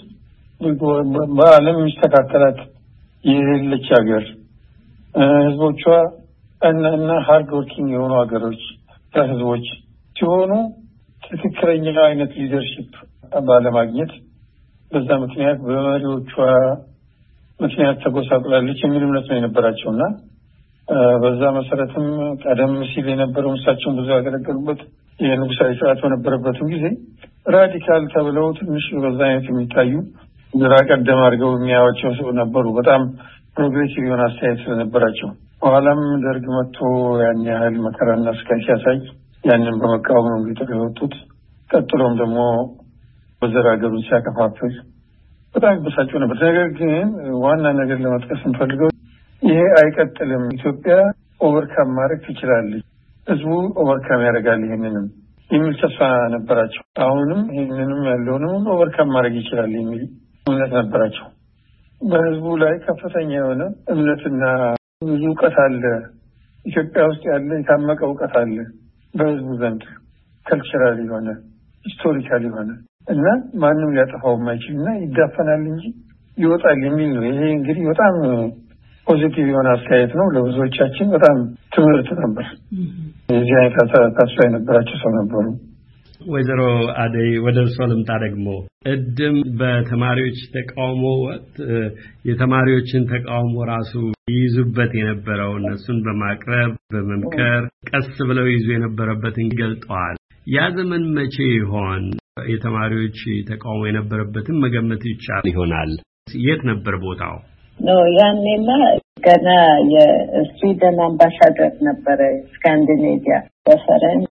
በዓለም የሚስተካከላት የሌለች ሀገር፣ ህዝቦቿ እና ሃርድ ወርኪንግ የሆኑ ሀገሮች ህዝቦች ሲሆኑ ትክክለኛ አይነት ሊደርሺፕ ባለማግኘት በዛ ምክንያት በመሪዎቿ ምክንያት ተጎሳቁላለች የሚል እምነት ነው የነበራቸውና በዛ መሰረትም ቀደም ሲል የነበረው እሳቸውን ብዙ ያገለገሉበት የንጉሳዊ ስርዓት በነበረበትም ጊዜ ራዲካል ተብለው ትንሽ በዛ አይነት የሚታዩ ግራ ቀደም አድርገው የሚያዩዋቸው ሰው ነበሩ። በጣም ፕሮግሬሲቭ የሆነ አስተያየት ስለነበራቸው በኋላም ደርግ መጥቶ ያን ያህል መከራና ስቃይ ሲያሳይ ያንን በመቃወም ነው እንግዲህ የወጡት። ቀጥሎም ደግሞ በዘር ሀገሩን ሲያከፋፍል በጣም በሳቸው ነበር። ነገር ግን ዋና ነገር ለመጥቀስ እንፈልገው ይሄ አይቀጥልም፣ ኢትዮጵያ ኦቨርካም ማድረግ ትችላለች፣ ህዝቡ ኦቨርካም ያደርጋል ይሄንንም የሚል ተስፋ ነበራቸው። አሁንም ይሄንንም ያለውንም ኦቨርካም ማድረግ ይችላል የሚል እምነት ነበራቸው። በህዝቡ ላይ ከፍተኛ የሆነ እምነትና ብዙ እውቀት አለ። ኢትዮጵያ ውስጥ ያለ የታመቀ እውቀት አለ በህዝቡ ዘንድ ከልቸራል የሆነ ሂስቶሪካል የሆነ እና ማንም ሊያጠፋው የማይችልና ይዳፈናል እንጂ ይወጣል የሚል ነው። ይሄ እንግዲህ በጣም ፖዚቲቭ የሆነ አስተያየት ነው። ለብዙዎቻችን በጣም ትምህርት ነበር። የዚህ አይነት ተስፋ የነበራቸው ሰው ነበሩ። ወይዘሮ አደይ ወደ እርሶ ልምጣ። ደግሞ እድም በተማሪዎች ተቃውሞ ወቅት የተማሪዎችን ተቃውሞ ራሱ ይይዙበት የነበረው እነሱን በማቅረብ በመምከር ቀስ ብለው ይዙ የነበረበትን ገልጠዋል። ያ ዘመን መቼ ይሆን? የተማሪዎች ተቃውሞ የነበረበትን መገመት ይቻል ይሆናል። የት ነበር ቦታው? ያኔማ ገና የስዊድን አምባሳደር ነበረ ስካንዲኔቪያ በፈረንጅ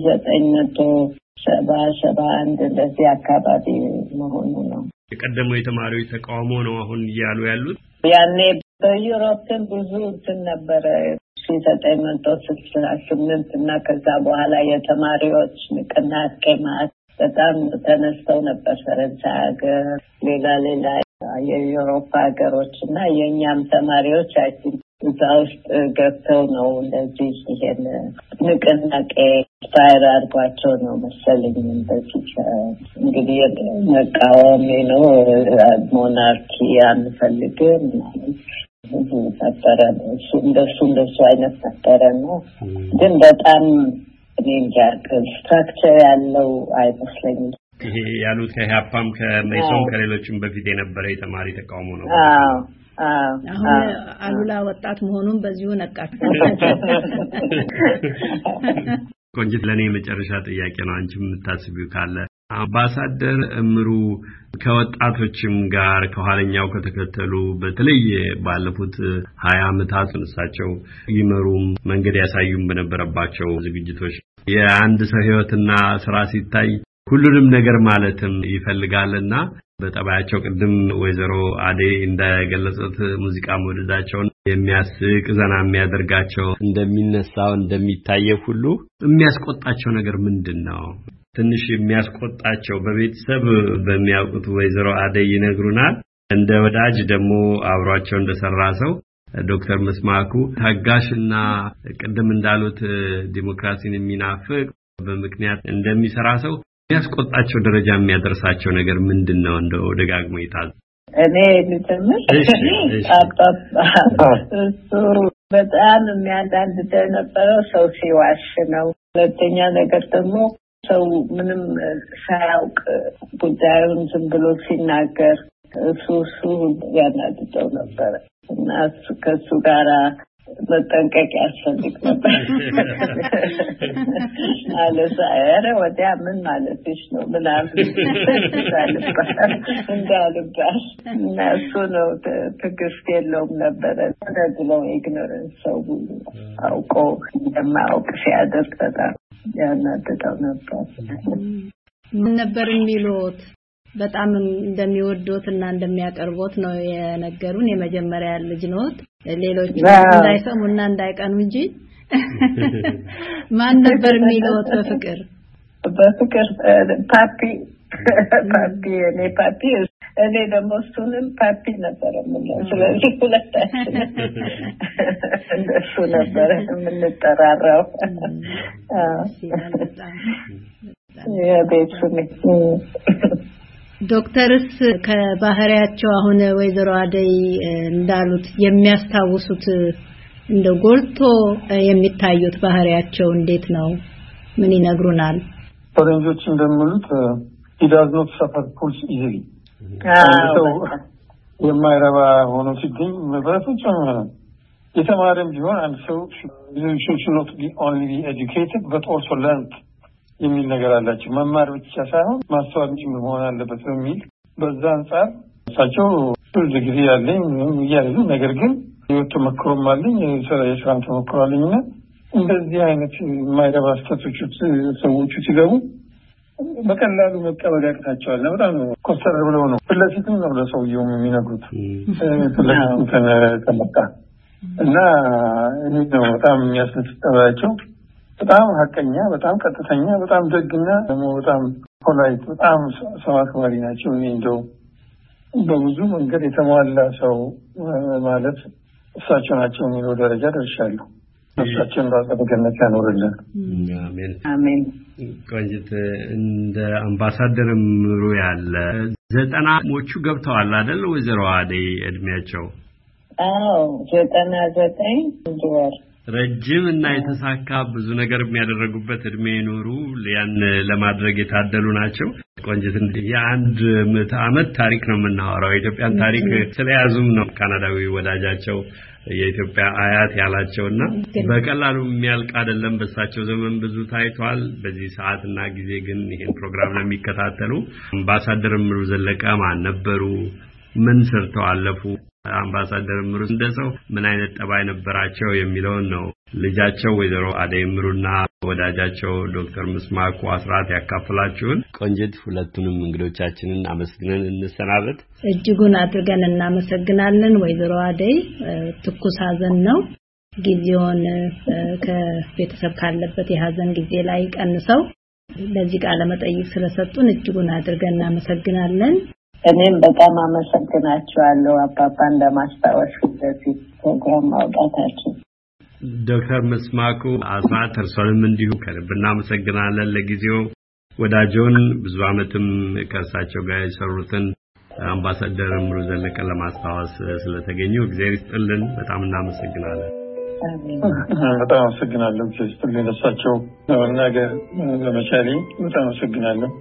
1971 እንደዚህ አካባቢ መሆኑ ነው። የቀደመው የተማሪዎች ተቃውሞ ነው አሁን እያሉ ያሉት። ያኔ በዩሮፕን ብዙ እንትን ነበረ 1968 እና ከዛ በኋላ የተማሪዎች ንቅናቄ ማለት በጣም ተነስተው ነበር። ፈረንሳይ ሀገር፣ ሌላ የዩሮፕ ሀገሮች እና የእኛም ተማሪዎች እዛ ውስጥ ገብተው ነው እንደዚህ ይሄን ንቅናቄ ስፓይር አድርጓቸው ነው መሰለኝ እንደዚህ እንግዲህ መቃወም ነው ሞናርኪ አንፈልግም ብዙ ነበረ። እንደሱ አይነት ነበረ ነው። ግን በጣም እንጃ ስትራክቸር ያለው አይመስለኝም። ይሄ ያሉት ከኢህአፓም ከመኢሶን ከሌሎችም በፊት የነበረ የተማሪ ተቃውሞ ነው። አሁን አሉላ ወጣት መሆኑን በዚሁ ነቃችሁ። ቆንጂት፣ ለኔ የመጨረሻ ጥያቄ ነው። አንቺ የምታስቢው ካለ አምባሳደር እምሩ ከወጣቶችም ጋር ከኋለኛው ከተከተሉ በተለይ ባለፉት 20 ዓመታት እሳቸው ይመሩም መንገድ ያሳዩም በነበረባቸው ዝግጅቶች የአንድ ሰው ህይወትና ስራ ሲታይ ሁሉንም ነገር ማለትም ይፈልጋልና በጠባያቸው ቅድም ወይዘሮ አዴ እንደገለጹት ሙዚቃ መውደዳቸውን የሚያስቅ ዘና የሚያደርጋቸው እንደሚነሳው እንደሚታየው ሁሉ የሚያስቆጣቸው ነገር ምንድነው? ትንሽ የሚያስቆጣቸው በቤተሰብ በሚያውቁት ወይዘሮ አዴ ይነግሩናል። እንደ ወዳጅ ደግሞ አብሯቸው እንደሰራ ሰው ዶክተር መስማኩ ታጋሽና ቅድም እንዳሉት ዲሞክራሲን የሚናፍቅ በምክንያት እንደሚሰራ ሰው የሚያስቆጣቸው ደረጃ የሚያደርሳቸው ነገር ምንድነው? እንደው ደጋግሞ ይታዝ እኔ ልተምር እሱ በጣም የሚያዳንደው የነበረው ሰው ሲዋሽ ነው። ሁለተኛ ነገር ደግሞ ሰው ምንም ሳያውቅ ጉዳዩን ዝም ብሎ ሲናገር እሱ ያናድደው ነበር እና ከሱ ጋራ መጠንቀቅ ያስፈልግ ነበር። አለሳየረ ወዲያ ምን ማለትሽ ነው ምናምን እንዳልባል እና እሱ ነው ትዕግስት የለውም ነበረ። ተደግለው ኢግኖረንስ ሰው አውቆ እንደማያውቅ ሲያደርግ በጣም ያናድደው ነበር። ምን ነበር የሚሉት? በጣም እንደሚወዱትና እንደሚያቀርቡት ነው የነገሩን። የመጀመሪያ ልጅ ነው። ሌሎች እንዳይሰሙና እንዳይቀኑ እንጂ ማን ነበር የሚሉት? በፍቅር ፓፒ እኔ ደግሞ እሱንም ፓፒ ነበር የምንለው። ስለዚህ ሁለታችን እንደሱ ነበር የምንጠራራው። ዶክተርስ ከባህሪያቸው አሁን ወይዘሮ አደይ እንዳሉት የሚያስታውሱት እንደ ጎልቶ የሚታዩት ባህሪያቸው እንዴት ነው? ምን ይነግሩናል? ፈረንጆች እንደሚሉት he does not suffer pulse easily። የማይረባ ሆኖ ሲገኝ በፍጹም የተማረም ቢሆን አንድ ሰው should not be only be educated but also learned የሚል ነገር አላቸው። መማር ብቻ ሳይሆን ማስተዋል መሆን አለበት በሚል በዛ አንፃር እሳቸው ብዙ ጊዜ ያለኝ ያሉ ነገር ግን ህይወት ተመክሮም አለኝ የስራ ተመክሮ አለኝና እንደዚህ አይነት የማይረባ ሰዎች ሲገቡ በቀላሉ መቀበል ያቅታቸዋል። በጣም ኮስተር ብለው ነው ፍለፊትም ነው ለሰውየው የሚነግሩት ፍለፊት ተመጣ እና እኔ ነው በጣም የሚያስደስታቸው። በጣም ሀቀኛ፣ በጣም ቀጥተኛ፣ በጣም ደግና ደግሞ በጣም ፖላይት፣ በጣም ሰው አክባሪ ናቸው። እኔ እንደው በብዙ መንገድ የተሟላ ሰው ማለት እሳቸው ናቸው የሚለው ደረጃ ደርሻለሁ። እሳቸውን በአጸደ ገነት ያኖርልን። አሜን አሜን። ቆንጅት እንደ አምባሳደር እምሩ ያለ 90ዎቹ ገብተዋል አይደል ወይዘሮ አደይ እድሜያቸው? አዎ 99 ወር ረጅም እና የተሳካ ብዙ ነገር የሚያደርጉበት እድሜ ኖሩ። ያን ለማድረግ የታደሉ ናቸው። ቆንጅት የአንድ ምዕተ ዓመት ታሪክ ነው የምናወራው። የኢትዮጵያን ታሪክ ስለያዙም ነው ካናዳዊ ወዳጃቸው የኢትዮጵያ አያት ያላቸውና በቀላሉ የሚያልቅ አይደለም። በሳቸው ዘመን ብዙ ታይቷል። በዚህ ሰዓትና ጊዜ ግን ይሄን ፕሮግራም ለሚከታተሉ አምባሳደር እምሩ ዘለቀ ማን ነበሩ? ምን ሰርተው አለፉ? አምባሳደር እምሩ እንደሰው ምን አይነት ጠባይ ነበራቸው የሚለውን ነው ልጃቸው ወይዘሮ አደይ እምሩና ወዳጃቸው ዶክተር መስማኩ አስራት ያካፍላችሁን። ቆንጅት ሁለቱንም እንግዶቻችንን አመስግነን እንሰናበት። እጅጉን አድርገን እናመሰግናለን። ወይዘሮ አደይ ትኩስ ሐዘን ነው። ጊዜውን ከቤተሰብ ካለበት የሐዘን ጊዜ ላይ ቀንሰው ለዚህ ቃለ መጠይቅ ስለሰጡን እጅጉን አድርገን እናመሰግናለን። እኔም በጣም አመሰግናችኋለሁ አባባን ለማስታወስ ስለዚህ ፕሮግራም ማውጣታችሁ። ዶክተር መስማኩ አስራት እርሶንም እንዲሁ ከልብ እናመሰግናለን። ለጊዜው ወዳጆን ብዙ ዓመትም ከእሳቸው ጋር የሰሩትን አምባሳደር እምሩ ዘለቀ ለማስታወስ ስለተገኙ እግዚአብሔር ይስጥልን። በጣም እናመሰግናለን። በጣም አመሰግናለሁ። እግዚአብሔር ይስጥልን። ለእሳቸው ለመናገር በመቻሌ በጣም አመሰግናለሁ።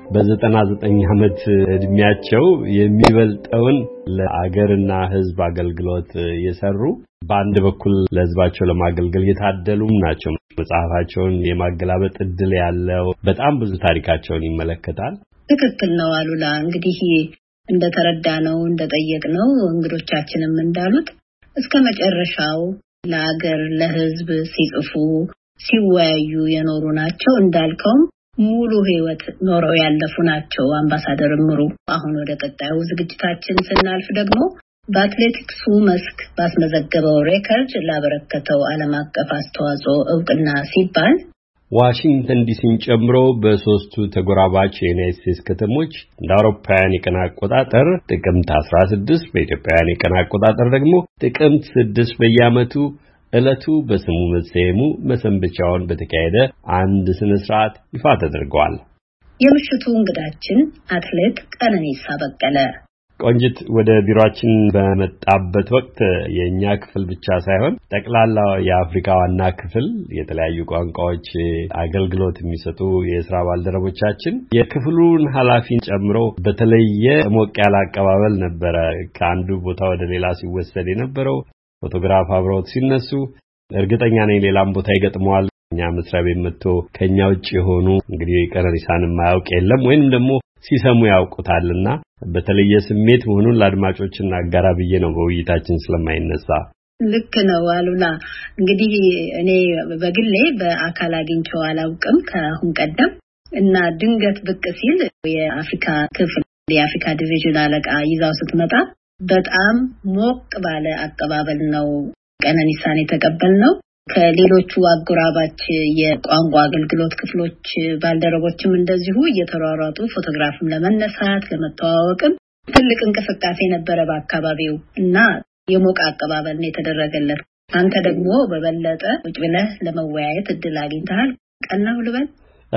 በ99 ዓመት እድሜያቸው የሚበልጠውን ለአገርና ሕዝብ አገልግሎት የሰሩ በአንድ በኩል ለሕዝባቸው ለማገልገል የታደሉም ናቸው። መጽሐፋቸውን የማገላበጥ እድል ያለው በጣም ብዙ ታሪካቸውን ይመለከታል። ትክክል ነው አሉላ። እንግዲህ እንደተረዳነው እንደጠየቅነው እንግዶቻችንም እንዳሉት እስከ መጨረሻው ለአገር ለሕዝብ ሲጽፉ ሲወያዩ የኖሩ ናቸው። እንዳልከው ሙሉ ህይወት ኖረው ያለፉ ናቸው አምባሳደር እምሩ። አሁን ወደ ቀጣዩ ዝግጅታችን ስናልፍ ደግሞ በአትሌቲክሱ መስክ ባስመዘገበው ሬከርድ ላበረከተው ዓለም አቀፍ አስተዋጽኦ እውቅና ሲባል ዋሽንግተን ዲሲን ጨምሮ በሶስቱ ተጎራባች የዩናይትድ ስቴትስ ከተሞች እንደ አውሮፓውያን የቀን አቆጣጠር ጥቅምት 16 በኢትዮጵያውያን የቀን አቆጣጠር ደግሞ ጥቅምት 6 በየዓመቱ ዕለቱ በስሙ መሰየሙ መሰንበቻውን በተካሄደ አንድ ስነ ስርዓት ይፋ ተደርጓል። የምሽቱ እንግዳችን አትሌት ቀነኒሳ በቀለ። ቆንጅት ወደ ቢሮአችን በመጣበት ወቅት የኛ ክፍል ብቻ ሳይሆን ጠቅላላው የአፍሪካ ዋና ክፍል የተለያዩ ቋንቋዎች አገልግሎት የሚሰጡ የሥራ ባልደረቦቻችን የክፍሉን ኃላፊን ጨምሮ በተለየ ሞቅ ያለ አቀባበል ነበረ። ከአንዱ ቦታ ወደ ሌላ ሲወሰድ የነበረው ፎቶግራፍ አብረውት ሲነሱ እርግጠኛ ነኝ ሌላም ቦታ ይገጥመዋል። እኛ መስሪያ ቤት መጥቶ ከኛ ውጭ የሆኑ እንግዲህ ቀነኒሳን የማያውቅ የለም ወይንም ደግሞ ሲሰሙ ያውቁታልና በተለየ ስሜት መሆኑን ለአድማጮችና አጋራ ብዬ ነው በውይይታችን ስለማይነሳ። ልክ ነው አሉላ። እንግዲህ እኔ በግሌ በአካል አግኝቼው አላውቅም ከአሁን ቀደም እና ድንገት ብቅ ሲል የአፍሪካ ክፍል የአፍሪካ ዲቪዥን አለቃ ይዛው ስትመጣ በጣም ሞቅ ባለ አቀባበል ነው ቀነኒሳን የተቀበልነው። ከሌሎቹ አጎራባች የቋንቋ አገልግሎት ክፍሎች ባልደረቦችም እንደዚሁ እየተሯሯጡ ፎቶግራፍም ለመነሳት ለመተዋወቅም ትልቅ እንቅስቃሴ ነበረ በአካባቢው እና የሞቀ አቀባበል ነው የተደረገለት። አንተ ደግሞ በበለጠ ቁጭ ብለህ ለመወያየት እድል አግኝተሃል። ቀናው ልበል።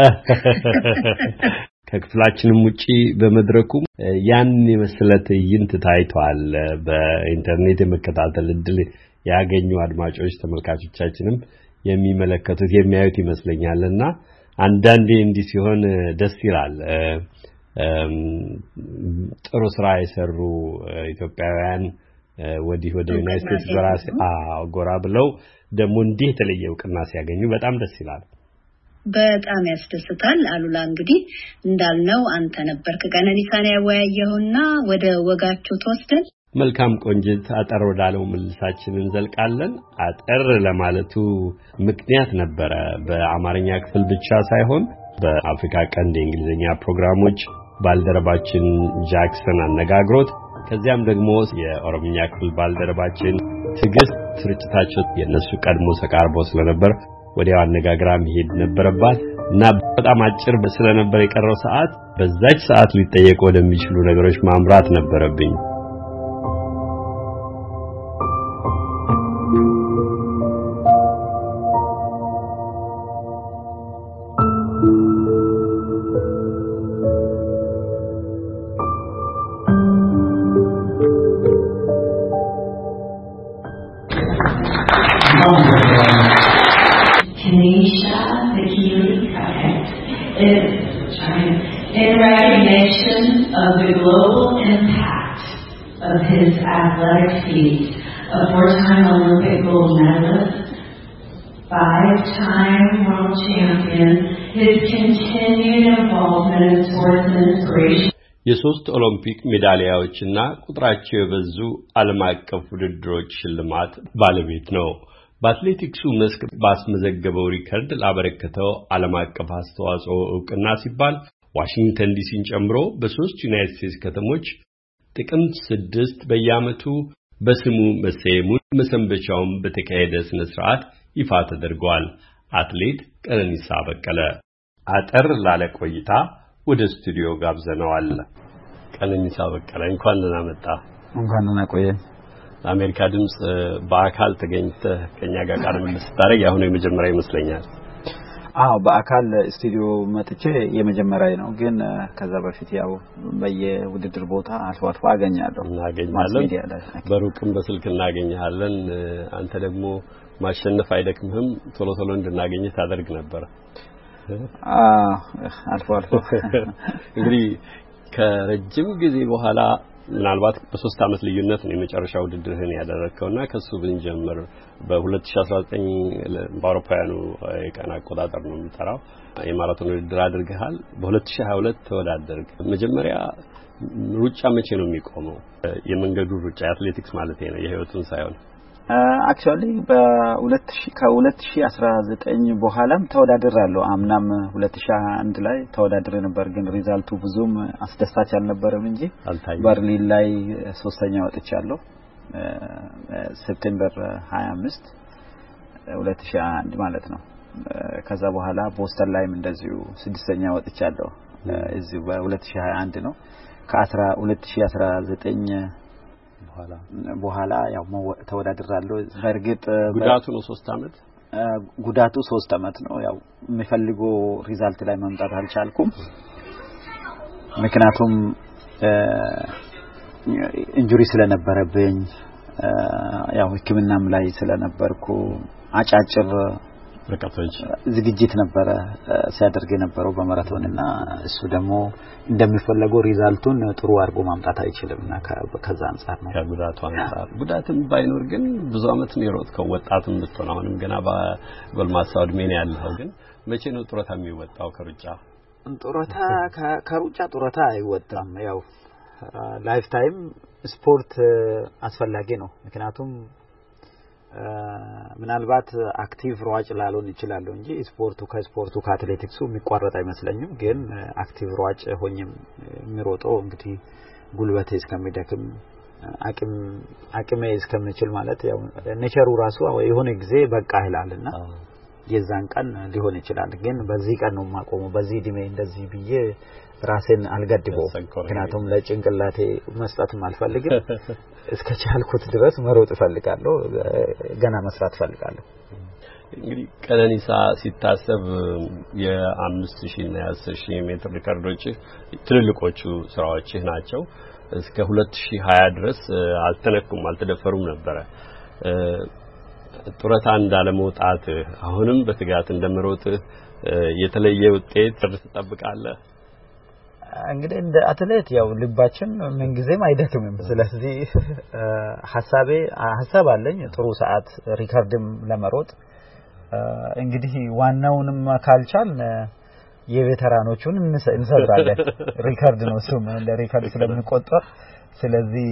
ከክፍላችንም ውጪ በመድረኩም ያን የመሰለ ትዕይንት ታይቷል። በኢንተርኔት የመከታተል እድል ያገኙ አድማጮች ተመልካቾቻችንም የሚመለከቱት የሚያዩት ይመስለኛልና አንዳንዴ እንዲህ ሲሆን ደስ ይላል። ጥሩ ስራ የሰሩ ኢትዮጵያውያን ወዲህ ወደ ዩናይትድ ስቴትስ በራስ ጎራ ብለው ደግሞ እንዲህ የተለየ እውቅና ሲያገኙ በጣም ደስ ይላል። በጣም ያስደስታል። አሉላ እንግዲህ እንዳልነው አንተ ነበርክ ቀነኒሳን ያወያየውና ወደ ወጋችሁ ተወስደን መልካም ቆንጅት አጠር ወዳለው መልሳችን እንዘልቃለን። አጠር ለማለቱ ምክንያት ነበረ። በአማርኛ ክፍል ብቻ ሳይሆን በአፍሪካ ቀንድ የእንግሊዝኛ ፕሮግራሞች ባልደረባችን ጃክሰን አነጋግሮት ከዚያም ደግሞ የኦሮምኛ ክፍል ባልደረባችን ትግስት ስርጭታቸው የነሱ ቀድሞ ተቃርቦ ስለነበር ወዲያው አነጋግራ መሄድ ነበረባት እና በጣም አጭር ስለነበር የቀረው ሰዓት በዛች ሰዓት ሊጠየቁ ወደሚችሉ ነገሮች ማምራት ነበረብኝ። In recognition of the global impact of his athletic feat, a four-time Olympic gold medalist, five-time world champion, his continued involvement in sports and inspiration. የሶስት ኦሎምፒክ ሜዳሊያዎችና ቁጥራቸው የበዙ ዓለም አቀፍ ውድድሮች ሽልማት ባለቤት ነው። በአትሌቲክሱ መስክ ባስመዘገበው ሪከርድ ላበረከተው ዓለም አቀፍ አስተዋጽኦ እውቅና ሲባል ዋሽንግተን ዲሲን ጨምሮ በሶስት ዩናይትድ ስቴትስ ከተሞች ጥቅምት 6 በየዓመቱ በስሙ መሰየሙን መሰንበቻውን በተካሄደ ስነ ስርዓት ይፋ ተደርጓል። አትሌት ቀነኒሳ በቀለ አጠር ላለ ቆይታ ወደ ስቱዲዮ ጋብዘነዋል። ቀነኒሳ በቀለ እንኳን ደህና መጣ። እንኳን ደህና ቆየ። አሜሪካ ድምጽ በአካል ተገኝተህ ከኛ ጋር ቃል መስታረግ ያሁን የመጀመሪያ ይመስለኛል። በአካል ስቱዲዮ መጥቼ የመጀመሪያ ነው። ግን ከዛ በፊት ያው በየውድድር ቦታ አልፎ አገኛለሁ። በሩቅም በስልክ እናገኛለን። አንተ ደግሞ ማሸነፍ አይደክምህም፣ ቶሎ እንድናገኝህ ታደርግ ነበር። አልፎ እንግዲህ ከረጅም ጊዜ በኋላ ምናልባት በ3 አመት ልዩነት ነው የመጨረሻው ውድድርህን ያደረከውና ከሱ ብንጀምር በ2019 በአውሮፓውያኑ የቀን አቆጣጠር ነው የምንጠራው የማራቶን ውድድር አድርገሃል። በ2022 ተወዳደርክ። መጀመሪያ ሩጫ መቼ ነው የሚቆመው? የመንገዱ ሩጫ አትሌቲክስ ማለት ነው የህይወቱን ሳይሆን አክቹአሊ ከ2019 በኋላም ተወዳድራለሁ። አምናም 2021 ላይ ተወዳድሬ ነበር ግን ሪዛልቱ ብዙም አስደሳች አልነበረም እንጂ በርሊን ላይ 3ኛ ወጥቻለሁ ሴፕቴምበር 25 2021 ማለት ነው። ከዛ በኋላ ቦስተን ላይም እንደዚሁ 6ኛ ወጥቻለሁ እዚሁ በ2021 ነው። ከ2019 በኋላ ያው ተወዳድራለሁ። በርግጥ ጉዳቱ ነው 3 አመት ጉዳቱ 3 አመት ነው። ያው የሚፈልገው ሪዛልት ላይ መምጣት አልቻልኩም። ምክንያቱም ኢንጁሪ ስለነበረብኝ ያው ሕክምናም ላይ ስለነበርኩ አጫጭር በቃቶች ዝግጅት ነበር ሲያደርግ የነበረው በማራቶንና እሱ ደግሞ እንደሚፈልገው ሪዛልቱን ጥሩ አድርጎ ማምጣት አይችልምና ከዛ አንፃር ነው ከጉዳቱ አንፃር። ጉዳትም ባይኖር ግን ብዙ አመት ነው የሮጥከው። ወጣትም ብትሆን አሁንም ገና በጎልማሳው እድሜ ነው ያለው። ግን መቼ ነው ጡረታ የሚወጣው ከሩጫ? ከሩጫ ጡረታ አይወጣም። ያው ላይፍ ታይም ስፖርት አስፈላጊ ነው። ምክንያቱም ምናልባት አክቲቭ ሯጭ ላልሆን ይችላል እንጂ ስፖርቱ ከአትሌቲክሱ የሚቋረጥ አይመስለኝም። ግን አክቲቭ ሯጭ ሆኝም የሚሮጠው እንግዲህ ጉልበቴ እስከሚደክም አቅሜ እስከምችል ማለት ያው ኔቸሩ ራሱ የሆነ ጊዜ በቃ ይላልና የዛን ቀን ሊሆን ይችላል። ግን በዚህ ቀን ነው ማቆመው በዚህ እድሜ እንደዚህ ብዬ ራሴን አልገድበው። ምክንያቱም ለጭንቅላቴ መስጠትም አልፈልግም። እስከቻልኩት ድረስ መሮጥ ፈልጋለሁ። ገና መስራት ፈልጋለሁ። እንግዲህ ቀነኒሳ ሲታሰብ የ5000 እና የ10000 ሜትር ሪከርዶች ትልልቆቹ ስራዎች ናቸው። እስከ 2020 ድረስ አልተነኩም አልተደፈሩም ነበር። ጡረታ እንዳለመውጣት አሁንም በትጋት እንደመሮጥ የተለየ ውጤት ተጠብቃለህ? እንግዲህ እንደ አትሌት ያው ልባችን ምን ጊዜም አይደክምም። ስለዚህ ሐሳብ አለኝ ጥሩ ሰዓት ሪከርድም ለመሮጥ። እንግዲህ ዋናውንም ካልቻል የቬተራኖቹን እንሰብራለን። ሪከርድ ነው እሱም እንደ ሪከርድ ስለሚቆጠር ስለዚህ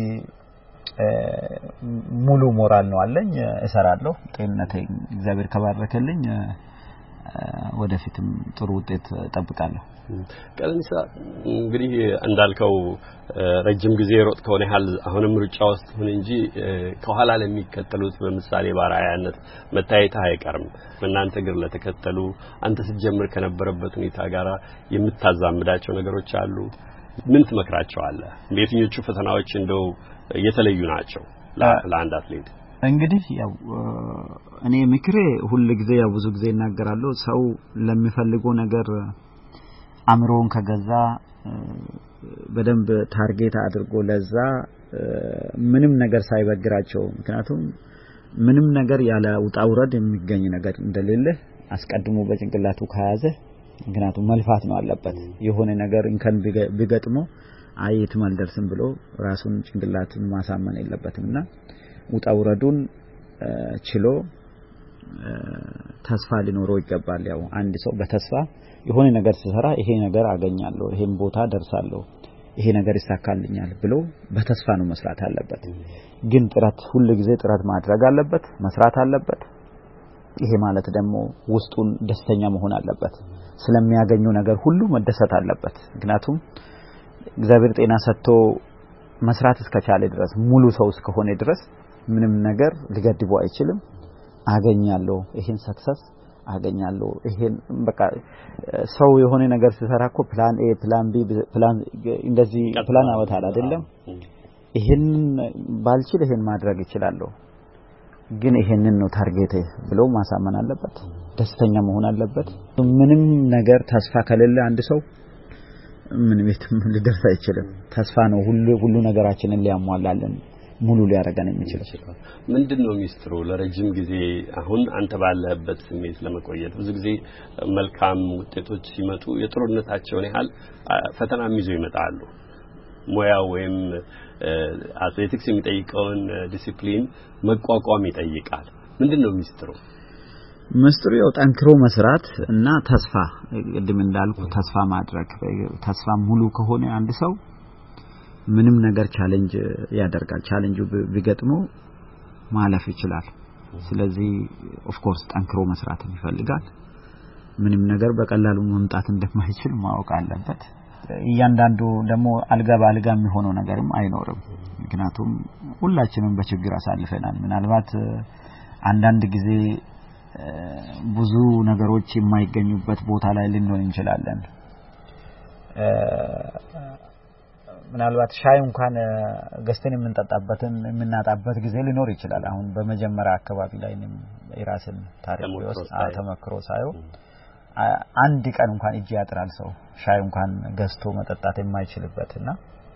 ሙሉ ሞራል ነው አለኝ። እሰራለሁ። ጤንነቴ እግዚአብሔር ከባረከልኝ ወደፊትም ጥሩ ውጤት እጠብቃለሁ። ቀነኒሳ እንግዲህ እንዳልከው ረጅም ጊዜ ሮጥ ከሆነ ያህል አሁንም ሩጫ ውስጥ ሆነ እንጂ ከኋላ ለሚከተሉት በምሳሌ ባራያነት መታየት አይቀርም። እናንተ ግር ለተከተሉ አንተ ስትጀምር ከነበረበት ሁኔታ ጋር የምታዛምዳቸው ነገሮች አሉ። ምን ትመክራቸዋለህ? የትኞቹ ፈተናዎች እንደው የተለዩ ናቸው ለአንድ አትሌት? እንግዲህ ያው እኔ ምክሬ ሁሉ ጊዜ ያው ብዙ ጊዜ እናገራለሁ። ሰው ለሚፈልገው ነገር አምሮን ከገዛ በደንብ ታርጌት አድርጎ ለዛ ምንም ነገር ሳይበግራቸው ምክንያቱም ምንም ነገር ያለ ውጣውረድ የሚገኝ ነገር እንደሌለ አስቀድሞ በጭንቅላቱ ከያዘ ምክንያቱም መልፋት ነው አለበት። የሆነ ነገር እንከን ቢገጥመው አይትም አልደርስም ብሎ ራሱን ጭንቅላቱን ማሳመን የለበትምና ውጣውረዱን ችሎ ተስፋ ሊኖረው ይገባል። ያው አንድ ሰው በተስፋ የሆነ ነገር ሲሰራ ይሄ ነገር አገኛለሁ፣ ይሄን ቦታ ደርሳለሁ፣ ይሄ ነገር ይሳካልኛል ብሎ በተስፋ ነው መስራት አለበት። ግን ጥረት ሁሉ ጊዜ ጥረት ማድረግ አለበት፣ መስራት አለበት። ይሄ ማለት ደግሞ ውስጡን ደስተኛ መሆን አለበት። ስለሚያገኘው ነገር ሁሉ መደሰት አለበት። ምክንያቱም እግዚአብሔር ጤና ሰጥቶ መስራት እስከቻለ ድረስ ሙሉ ሰው እስከሆነ ድረስ ምንም ነገር ሊገድበው አይችልም። አገኛለሁ ይሄን ሰክሰስ አገኛለሁ ይሄን በቃ ሰው የሆነ ነገር ሲሰራኮ ፕላን ኤ ፕላን ቢ ፕላን እንደዚህ ፕላን አወጣል አይደለም። ይሄን ባልችል ይሄን ማድረግ ይችላልው ግን ይሄንን ነው ታርጌቴ ብሎ ማሳመን አለበት። ደስተኛ መሆን አለበት። ምንም ነገር ተስፋ ከሌለ አንድ ሰው ምን ቤትም ሊደርስ አይችልም። ተስፋ ነው ሁሉ ነገራችንን ሊያሟላልን ሙሉ ሊያረጋን የሚችል ምንድነው ሚስጥሩ? ለረጅም ጊዜ አሁን አንተ ባለህበት ስሜት ለመቆየት ብዙ ጊዜ መልካም ውጤቶች ሲመጡ የጥሩነታቸውን ያህል ፈተናም ይዘው ይመጣሉ። ሙያው ወይም አትሌቲክስ የሚጠይቀውን ዲሲፕሊን መቋቋም ይጠይቃል። ምንድነው ሚስጥሩ? ሚስጥሩ ያው ጠንክሮ መስራት እና ተስፋ ቅድም እንዳልኩ ተስፋ ማድረግ። ተስፋ ሙሉ ከሆነ አንድ ሰው ምንም ነገር ቻሌንጅ ያደርጋል። ቻሌንጁ ቢገጥመው ማለፍ ይችላል። ስለዚህ ኦፍ ኮርስ ጠንክሮ መስራት ይፈልጋል። ምንም ነገር በቀላሉ መምጣት እንደማይችል ማወቅ አለበት። እያንዳንዱ ደግሞ አልጋ ባልጋ የሚሆነው ነገርም አይኖርም። ምክንያቱም ሁላችንም በችግር አሳልፈናል። ምናልባት አንዳንድ ጊዜ ብዙ ነገሮች የማይገኙበት ቦታ ላይ ልንሆን እንችላለን። ምናልባት ሻይ እንኳን ገዝተን የምናጣበት ጊዜ ሊኖር ይችላል። አሁን በመጀመሪያ አካባቢ ላይ የራስን ታሪክ ተመክሮ ሳይው አንድ ቀን እንኳን እጅ ያጥራል ሰው ሻይ እንኳን ገዝቶ መጠጣት የማይችልበትና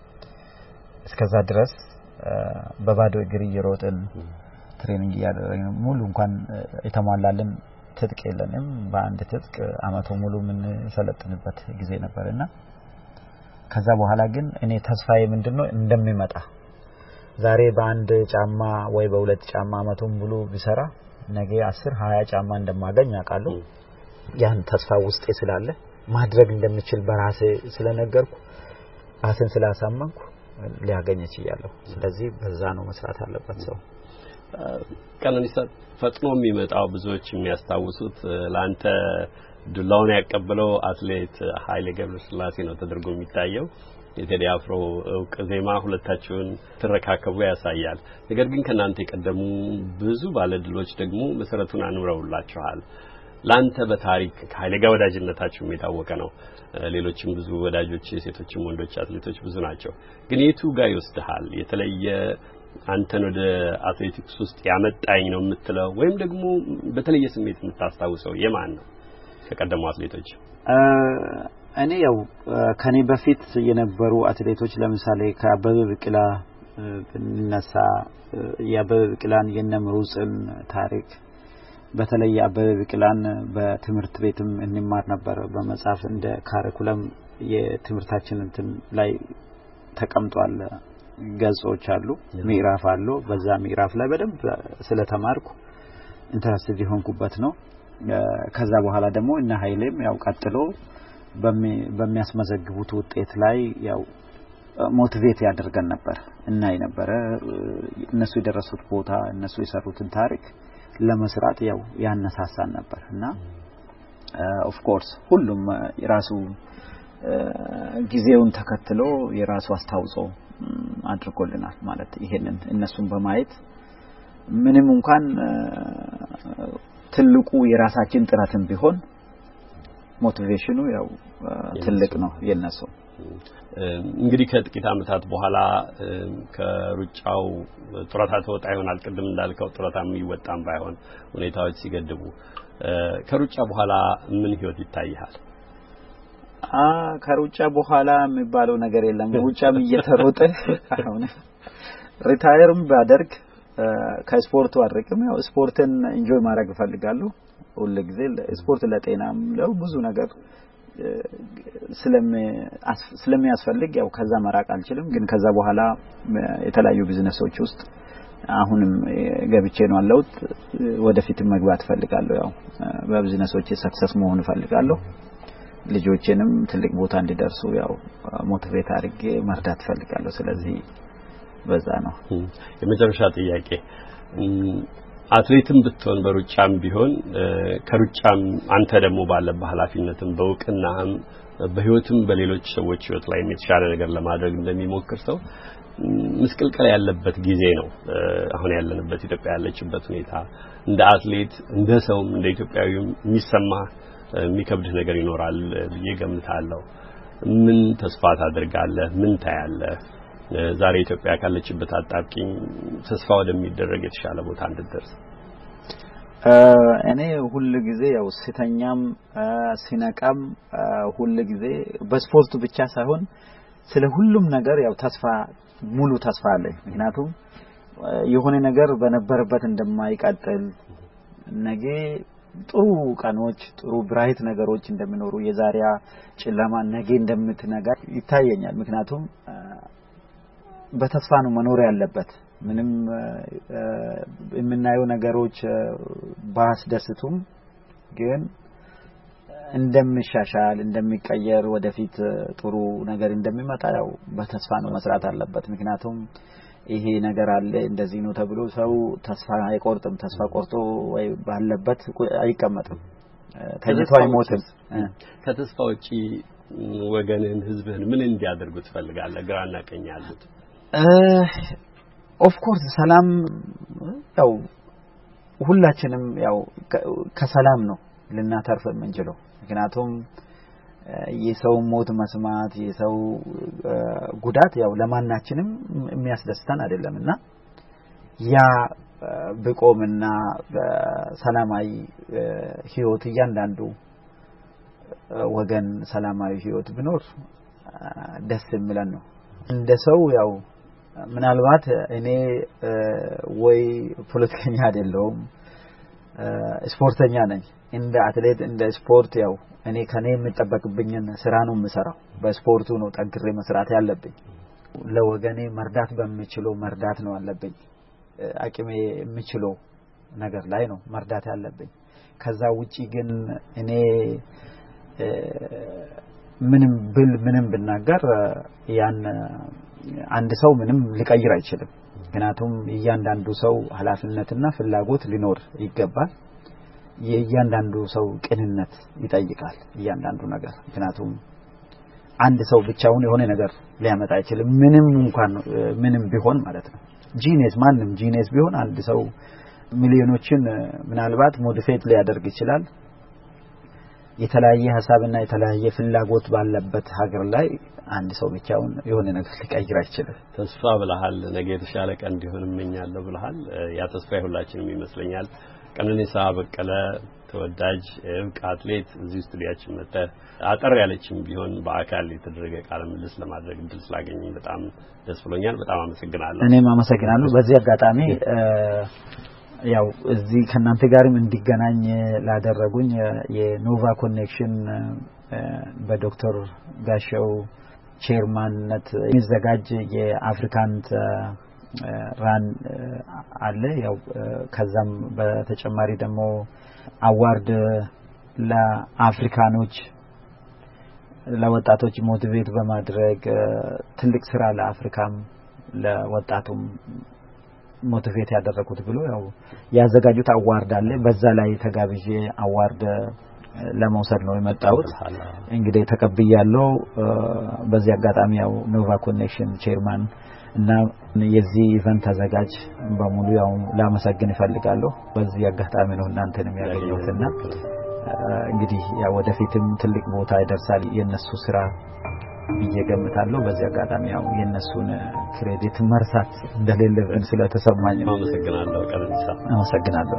እስከዛ ድረስ በባዶ እግር እየሮጥን ትሬኒንግ ያደረግን ሙሉ እንኳን የተሟላልን ትጥቅ የለንም። በአንድ ትጥቅ አመቱ ሙሉ ምን ሰለጥንበት ጊዜ ነበርና ከዛ በኋላ ግን እኔ ተስፋዬ ምንድነው እንደሚመጣ ዛሬ በአንድ ጫማ ወይ በሁለት ጫማ አመቱን ሙሉ ቢሰራ ነገ 10 20 ጫማ እንደማገኝ አውቃለሁ። ያን ተስፋ ውስጤ ስላለ ማድረግ እንደምችል በራሴ ስለነገርኩ ራሴን ስላሳመንኩ ሊያገኝ ይችላል። ስለዚህ በዛ ነው መስራት አለበት ሰው። ቀነኒሳ ፈጥኖ የሚመጣው ብዙዎች የሚያስታውሱት ላንተ ዱላውን ያቀበለው አትሌት ኃይሌ ገብረስላሴ ነው ተደርጎ የሚታየው። የቴዲ አፍሮ ዕውቅ ዜማ ሁለታችሁን ተረካከቡ ያሳያል። ነገር ግን ከናንተ የቀደሙ ብዙ ባለድሎች ደግሞ መሰረቱን አኑረውላችኋል። ላንተ በታሪክ ከኃይሌ ጋር ወዳጅነታችሁ የታወቀ ነው። ሌሎችም ብዙ ወዳጆች የሴቶችም ወንዶች አትሌቶች ብዙ ናቸው። ግን የቱ ጋር ይወስድሃል? የተለየ አንተን ወደ አትሌቲክስ ውስጥ ያመጣኝ ነው የምትለው ወይም ደግሞ በተለየ ስሜት የምታስታውሰው የማን ነው ከቀደሙ አትሌቶች? እኔ ያው ከኔ በፊት የነበሩ አትሌቶች ለምሳሌ ከአበበ ቢቂላ ብንነሳ የአበበ ቢቂላን የነምሩጽን ታሪክ በተለይ አበበ ቢቂላን በትምህርት ቤትም እንማር ነበር። በመጽሐፍ እንደ ካሪኩለም የትምህርታችን እንትን ላይ ተቀምጧል። ገጾች አሉ፣ ምዕራፍ አሉ። በዛ ምዕራፍ ላይ በደንብ ስለተማርኩ ኢንተረስቲቭ ሆንኩበት ነው። ከዛ በኋላ ደግሞ እነ ኃይሌም ያው ቀጥሎ በሚያስመዘግቡት ውጤት ላይ ያው ሞቲቬት ያደርገን ነበር እና የነበረ እነሱ የደረሱት ቦታ እነሱ የሰሩትን ታሪክ ለመስራት ያው ያነሳሳን ነበርና ኦፍ ኮርስ ሁሉም የራሱ ጊዜውን ተከትሎ የራሱ አስተዋጽኦ አድርጎልናል ማለት ይሄንን እነሱን በማየት ምንም እንኳን ትልቁ የራሳችን ጥረትን ቢሆን ሞቲቬሽኑ ያው ትልቅ ነው የነሱ። እንግዲህ ከጥቂት አመታት በኋላ ከሩጫው ጡረታ ተወጣ ይሆናል። ቅድም እንዳልከው ጡረታም ይወጣም ባይሆን ሁኔታዎች ሲገድቡ ከሩጫ በኋላ ምን ህይወት ይታያል? ከሩጫ በኋላ የሚባለው ነገር የለም። ሩጫም እየተሮጠ አሁን ሪታየርም ባደርግ ከስፖርቱ አርቅም ያው ስፖርትን ኢንጆይ ማድረግ ፈልጋለሁ። ሁሉ ጊዜ ስፖርት ለጤናም ለብዙ ነገር ስለሚያስፈልግ ያው ከዛ መራቅ አልችልም። ግን ከዛ በኋላ የተለያዩ ቢዝነሶች ውስጥ አሁንም ገብቼ ነው አለውት ወደፊት መግባት ፈልጋለሁ። ያው በቢዝነሶች ሰክሰስ መሆን ፈልጋለሁ። ልጆቼንም ትልቅ ቦታ እንዲደርሱ ያው ሞቲቬት አድርጌ መርዳት ፈልጋለሁ። ስለዚህ በዛ ነው። የመጨረሻ ጥያቄ አትሌትም ብትሆን በሩጫም ቢሆን ከሩጫም አንተ ደግሞ ባለበት ኃላፊነትም በውቅናህም በህይወትም በሌሎች ሰዎች ህይወት ላይ የተሻለ ነገር ለማድረግ እንደሚሞክር ሰው ምስቅልቅል ያለበት ጊዜ ነው አሁን ያለንበት ኢትዮጵያ ያለችበት ሁኔታ። እንደ አትሌት እንደ ሰውም እንደ ኢትዮጵያዊም የሚሰማ የሚከብድህ ነገር ይኖራል ብዬ ገምታለሁ። ምን ተስፋ ታደርጋለህ? ምን ታያለህ? ዛሬ ኢትዮጵያ ካለችበት አጣብቂኝ ተስፋ ወደሚደረግ የተሻለ ቦታ እንድትደርስ? እኔ ሁሉ ጊዜ ያው ሲተኛም ሲነቃም ሁሉ ጊዜ በስፖርቱ ብቻ ሳይሆን ስለ ሁሉም ነገር ያው ተስፋ ሙሉ ተስፋ አለኝ። ምክንያቱም የሆነ ነገር በነበረበት እንደማይቀጥል ነገ ጥሩ ቀኖች ጥሩ ብራይት ነገሮች እንደሚኖሩ የዛሬያ ጨለማ ነገ እንደምትነጋ ይታየኛል ምክንያቱም በተስፋ ነው መኖር ያለበት ምንም የምናየው ነገሮች ባስደስቱም ግን እንደምሻሻል እንደሚቀየር ወደፊት ጥሩ ነገር እንደሚመጣ ያው በተስፋ ነው መስራት አለበት ምክንያቱም ይሄ ነገር አለ እንደዚህ ነው ተብሎ ሰው ተስፋ አይቆርጥም ተስፋ ቆርጦ ወይ ባለበት አይቀመጥም ተኝቶ አይሞትም ከተስፋ ውጪ ወገንን ህዝብህን ምን እንዲያደርጉ ትፈልጋለህ ግራና ቀኝ ያሉት ኦፍ ኮርስ ሰላም ያው ሁላችንም ያው ከሰላም ነው ልናተርፍ የምንችለው ምክንያቱም የሰው ሞት መስማት የሰው ጉዳት ያው ለማናችንም የሚያስደስተን አይደለምና ያ በቆምና በሰላማዊ ህይወት እያንዳንዱ ወገን ሰላማዊ ህይወት ቢኖር ደስ የሚለን ነው እንደ ሰው ያው ምናልባት እኔ ወይ ፖለቲከኛ አይደለሁም ስፖርተኛ ነኝ እንደ አትሌት እንደ ስፖርት ያው እኔ ከኔ የምጠበቅብኝን ስራ ነው የምሰራው በስፖርቱ ነው ጠንክሬ መስራት ያለብኝ ለወገኔ መርዳት በሚችለው መርዳት ነው አለብኝ አቅሜ የሚችለው ነገር ላይ ነው መርዳት ያለብኝ ከዛ ውጪ ግን እኔ ምንም ብናገር ያን አንድ ሰው ምንም ሊቀይር አይችልም ምክንያቱም እያንዳንዱ ሰው ኃላፊነትና ፍላጎት ሊኖር ይገባል የእያንዳንዱ ሰው ቅንነት ይጠይቃል እያንዳንዱ ነገር ምክንያቱም አንድ ሰው ብቻውን የሆነ ነገር ሊያመጣ አይችልም ምንም ቢሆን ማለት ነው ማንም ጂኒየስ ቢሆን አንድ ሰው ሚሊዮኖችን ምናልባት ሞዲፌት ሊያደርግ ይችላል የተለያየ ሐሳብና የተለያየ ፍላጎት ባለበት ሀገር ላይ አንድ ሰው ብቻውን የሆነ ነገር ሊቀይር አይችልም ተስፋ ብለሃል ነገ የተሻለ ቀን እንዲሆን እመኛለሁ ብለሃል ያ ተስፋ ሁላችንም ይመስለኛል ቀነኒሳ በቀለ ተወዳጅ አትሌት እዚህ ስቱዲያችን መጣ አጠር ያለችም ቢሆን በአካል የተደረገ ቃለ ምልልስ ለማድረግ እድል ስላገኘኝ በጣም ደስ ብሎኛል በጣም አመሰግናለሁ እኔም አመሰግናለሁ በዚህ አጋጣሚ ያው እዚህ ከናንተ ጋርም እንዲገናኝ ላደረጉኝ የኖቫ ኮኔክሽን በዶክተር ጋሻው ቼርማንነት የሚዘጋጅ የአፍሪካን ራን አለ ያው ከዛም በተጨማሪ ደግሞ አዋርድ ለአፍሪካኖች ለወጣቶች ሞቲቬት በማድረግ ትልቅ ስራ ለአፍሪካም ለወጣቱም ሞቲቬት ያደረኩት ብሎ ያው ያዘጋጁት አዋርድ አለ በዛ ላይ ተጋብዤ አዋርድ ለመውሰድ ነው የመጣሁት እንግዲህ ተቀብያለሁ በዚህ አጋጣሚ ያው ኖቫ ኮኔክሽን ቼርማን እና የዚህ ኢቨንት አዘጋጅ በሙሉ ያው ላመሰግን እፈልጋለሁ በዚህ አጋጣሚ ነው እናንተንም ያገኘሁትና እንግዲህ ያው ወደፊትም ትልቅ ቦታ ይደርሳል የነሱ ስራ ይገምታለሁ በዚህ አጋጣሚ ያው የነሱን ክሬዲት መርሳት እንደሌለብን ስለተሰማኝ ነው አመሰግናለሁ ቀነኒሳ አመሰግናለሁ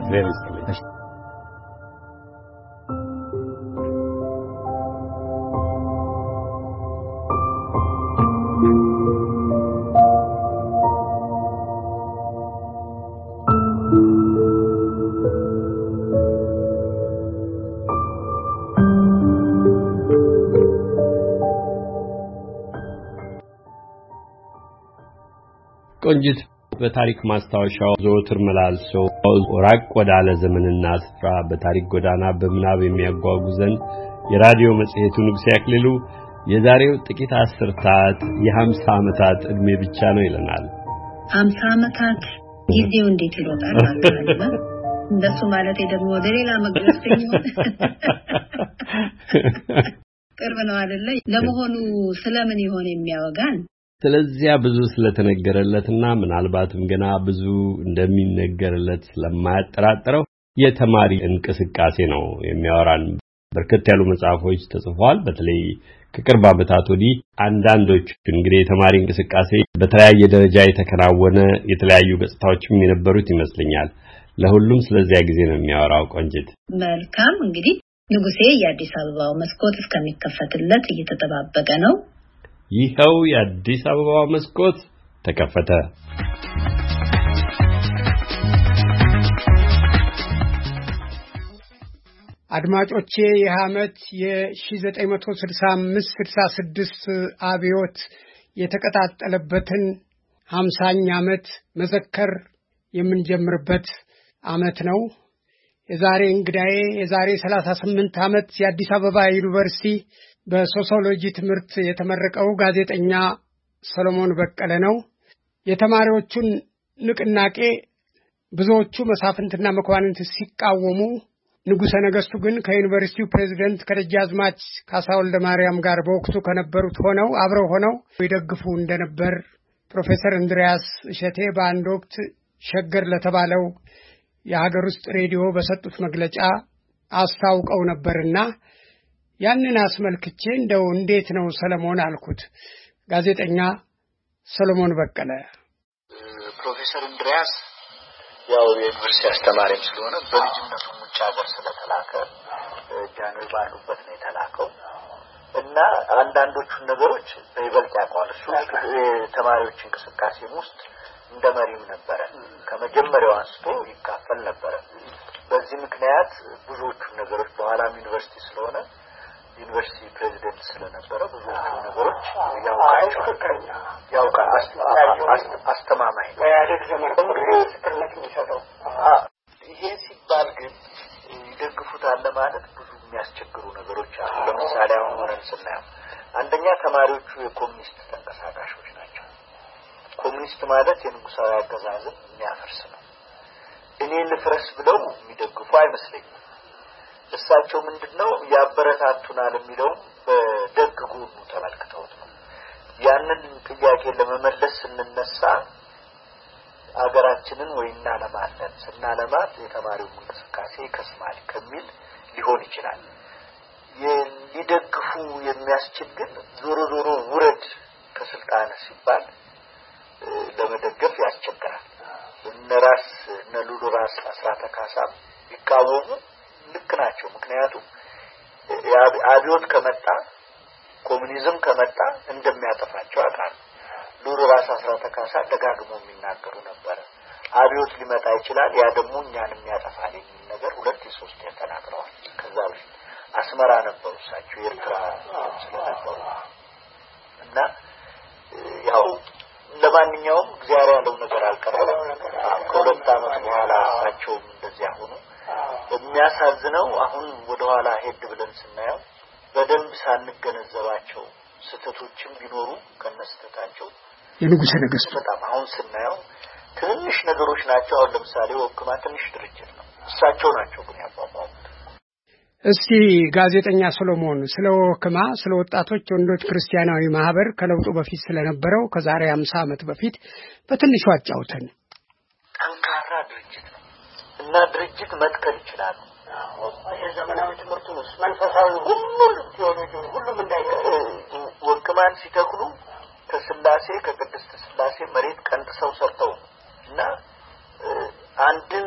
ቆንጂት በታሪክ ማስታወሻው ዘወትር መላልሶ ራቅ ወዳለ ዘመንና ስፍራ በታሪክ ጎዳና በምናብ የሚያጓጉዘን የራዲዮ መጽሔቱ ንጉሴ አክሊሉ የዛሬው ጥቂት አስርታት የ50 ዓመታት እድሜ ብቻ ነው ይለናል 50 ዓመታት ጊዜው እንዴት ይሮጣል አላልኩ እንደሱ ማለት ደግሞ ወደ ሌላ መግለጽኝ ቅርብ ነው አይደለ ለመሆኑ ስለምን ይሆን የሚያወጋን ስለዚያ ብዙ ስለተነገረለትና ምናልባትም ገና ብዙ እንደሚነገርለት ስለማያጠራጥረው የተማሪ እንቅስቃሴ ነው የሚያወራን በርከት ያሉ መጽሐፎች ተጽፈዋል በተለይ ከቅርብ ዓመታት ወዲህ አንዳንዶቹ እንግዲህ የተማሪ እንቅስቃሴ በተለያየ ደረጃ የተከናወነ የተለያዩ ገጽታዎችም የነበሩት ይመስለኛል ለሁሉም ስለዚያ ጊዜ ነው የሚያወራው ቆንጂት መልካም እንግዲህ ንጉሴ የአዲስ አበባው መስኮት እስከሚከፈትለት እየተጠባበቀ ነው ይኸው የአዲስ አበባው መስኮት ተከፈተ አድማጮቼ የዓመት የ1965-66 አብዮት የተቀጣጠለበትን 50ኛ ዓመት መዘከር የምንጀምርበት ዓመት ነው። የዛሬ እንግዳዬ የዛሬ 38 ዓመት የአዲስ አበባ ዩኒቨርሲቲ በሶሲዮሎጂ ትምህርት የተመረቀው ጋዜጠኛ ሰሎሞን በቀለ ነው። የተማሪዎቹን ንቅናቄ ብዙዎቹ መሳፍንትና መኳንንት ሲቃወሙ ንጉሠ ነገሥቱ ግን ከዩኒቨርሲቲው ፕሬዝዳንት ከደጃዝማች ካሳ ወልደ ማርያም ጋር በወቅቱ ከነበሩት ሆነው አብረው ሆነው ይደግፉ እንደነበር ፕሮፌሰር እንድሪያስ እሸቴ በአንድ ወቅት ሸገር ለተባለው የሀገር ውስጥ ሬዲዮ በሰጡት መግለጫ አስታውቀው ነበርና ያንን አስመልክቼ እንደው እንዴት ነው ሰለሞን አልኩት። ጋዜጠኛ ሰሎሞን በቀለ ፕሮፌሰር እንድሪያስ ያው የዩኒቨርሲቲ አስተማሪም ስለሆነ በልጅነቱ ውጭ ሀገር ስለተላከ ጃንሆይ ባሉበት ነው የተላከው እና አንዳንዶቹን ነገሮች በይበልጥ ያውቃል። እሱ ተማሪዎች እንቅስቃሴ ውስጥ እንደ መሪም ነበረ። ከመጀመሪያው አንስቶ ይካፈል ነበረ። በዚህ ምክንያት ብዙዎቹ ነገሮች በኋላም ዩኒቨርሲቲ ስለሆነ ዩኒቨርሲቲ ፕሬዝዳንት ስለነበረ ብዙዎቹ ነገሮች ያውቃል። አስተማማኝ ነው። ይሄ ሲባል ግን ይደግፉታል ለማለት ብዙ የሚያስቸግሩ ነገሮች አሉ። ለምሳሌ አሁን ሆነን ስናየው አንደኛ ተማሪዎቹ የኮሚኒስት ተንቀሳቃሾች ናቸው። ኮሚኒስት ማለት የንጉሳዊ አገዛዝን የሚያፈርስ ነው። እኔ ልፍረስ ብለው የሚደግፉ አይመስለኝም። እሳቸው ምንድነው ያበረታቱናል የሚለው በደግ ጎኑ ተመልክተውት ነው። ያንን ጥያቄ ለመመለስ ስንነሳ አገራችንን ወይና ለማለት ስናለማት የተማሪው እንቅስቃሴ ከስማል ከሚል ሊሆን ይችላል። ሊደግፉ የሚያስችግር ዞሮ ውረድ ከስልጣን ሲባል ለመደገፍ ያስቸግራል። እነራስ ነሉሉ ራስ አስራተ ካሳ ይቃወሙ ልክ ናቸው። ምክንያቱም አብዮት ከመጣ ኮሙኒዝም ከመጣ እንደሚያጠፋቸው አቃል ሉሉ ራስ አስራተ ካሳ ደጋግመው የሚናገሩ ነበር። አብዮት ሊመጣ ይችላል ያ ደግሞ እኛን የሚያጠፋል የሚል ነገር ሁለት ሶስት ተናግረዋል። ከዛ በፊት አስመራ ነበሩ እሳቸው ኤርትራ ስለነበሩ እና ያው ለማንኛውም እግዚአብሔር ያለው ነገር አልቀረም። ከሁለት ዓመት በኋላ እሳቸው እንደዚያ ሆኑ። የሚያሳዝነው አሁን ወደ ኋላ ሄድ ብለን ስናየው በደንብ ሳንገነዘባቸው ስተቶችም ቢኖሩ ከነስተታቸው የንጉሠ ነገሥቱ በጣም አሁን ስናየው ትንሽ ነገሮች ናቸው። አሁን ለምሳሌ ወክማ ትንሽ ድርጅት ነው። እሳቸው ናቸው ግን ያቋቋሙት። እስቲ ጋዜጠኛ ሰሎሞን ስለ ወክማ ስለ ወጣቶች ወንዶች ክርስቲያናዊ ማህበር ከለውጡ በፊት ስለነበረው ከዛሬ 50 ዓመት በፊት በትንሹ አጫውተን። ጠንካራ ድርጅት ነው እና ድርጅት መትከል ይችላል። የዘመናዊ ትምህርቱን መንፈሳዊ ሁሉም እንዳይቀር ወክማን ሲተክሉ ከስላሴ ከቅድስት ስላሴ መሬት ቀንጥሰው ሰርተው እና አንድን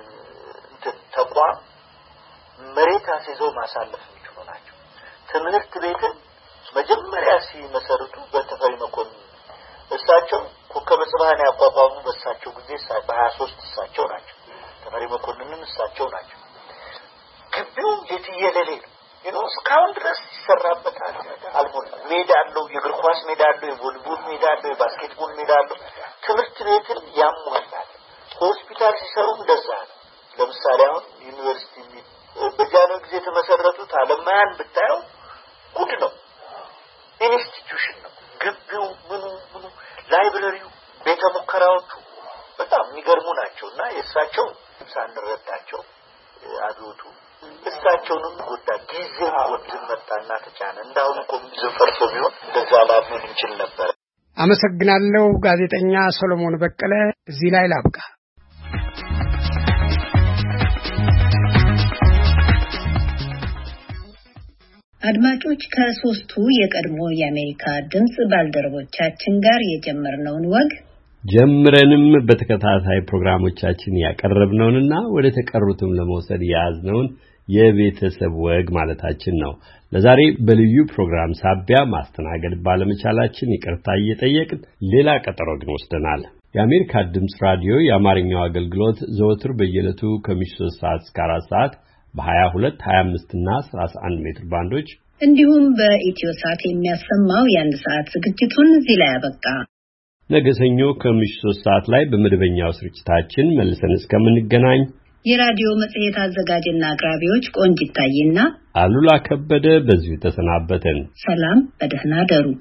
ተቋም መሬት አስይዘው ማሳለፍ የሚችሉ ናቸው። ትምህርት ቤትን መጀመሪያ ሲመሰርቱ በተፈሪ መኮንን እሳቸው ኮከበ ጽባህን ያቋቋሙ በእሳቸው ጊዜ በ23 እሳቸው ናቸው። ተፈሪ መኮንንም እሳቸው ናቸው። ግቢው የትየለሌ ነው። እስካሁን ድረስ ይሰራበታል። አልሞላ ሜዳ አለው፣ የእግር ኳስ ሜዳ አለው፣ የቮሊቦል ሜዳ አለው፣ የባስኬትቦል ሜዳ አለው። ትምህርት ቤትን ያሟላል። ሆስፒታል ሲሰሩ እንደዛ ነው። ለምሳሌ አሁን ዩኒቨርሲቲ በጃኖ ጊዜ ተመሰረቱት አለማያን ብታየው ጉድ ነው። ኢንስቲትዩሽን ነው። ግቢው ምኑ ላይብረሪው ቤተ ሙከራዎቹ በጣም የሚገርሙ ናቸውና የእሳቸው ሳንረዳቸው አብዮቱ እሳቸውንም ጎዳ ጊዜም ወድን መጣና ተጫነ። እንዳሁን ኮሚኒዝም ፈርሶ ቢሆን እንደዛ ላምን እንችል ነበር። አመሰግናለሁ ጋዜጠኛ ሰሎሞን በቀለ። እዚህ ላይ ላብቃ። አድማጮች ከሶስቱ የቀድሞ የአሜሪካ ድምጽ ባልደረቦቻችን ጋር የጀመርነውን ወግ ጀምረንም በተከታታይ ፕሮግራሞቻችን ያቀረብነውንና ወደ ተቀሩትም ለመውሰድ ያዝነውን የቤተሰብ ወግ ማለታችን ነው። ለዛሬ በልዩ ፕሮግራም ሳቢያ ማስተናገድ ባለመቻላችን ይቅርታ እየጠየቅን ሌላ ቀጠሮ ግን ወስደናል። የአሜሪካ ድምጽ ራዲዮ የአማርኛው አገልግሎት ዘወትር በየዕለቱ ከምሽቱ 3 ሰዓት እስከ 4 ሰዓት በ22፣ 25 እና 31 ሜትር ባንዶች እንዲሁም በኢትዮሳት የሚያሰማው የአንድ ሰዓት ዝግጅቱን እዚህ ላይ አበቃ። ነገ ሰኞ ከምሽቱ 3 ሰዓት ላይ በመደበኛው ስርጭታችን መልሰን እስከምንገናኝ የራዲዮ መጽሔት አዘጋጅና አቅራቢዎች ቆንጂት ታዬና አሉላ ከበደ በዚሁ ተሰናበተን። ሰላም፣ በደህና ደሩ።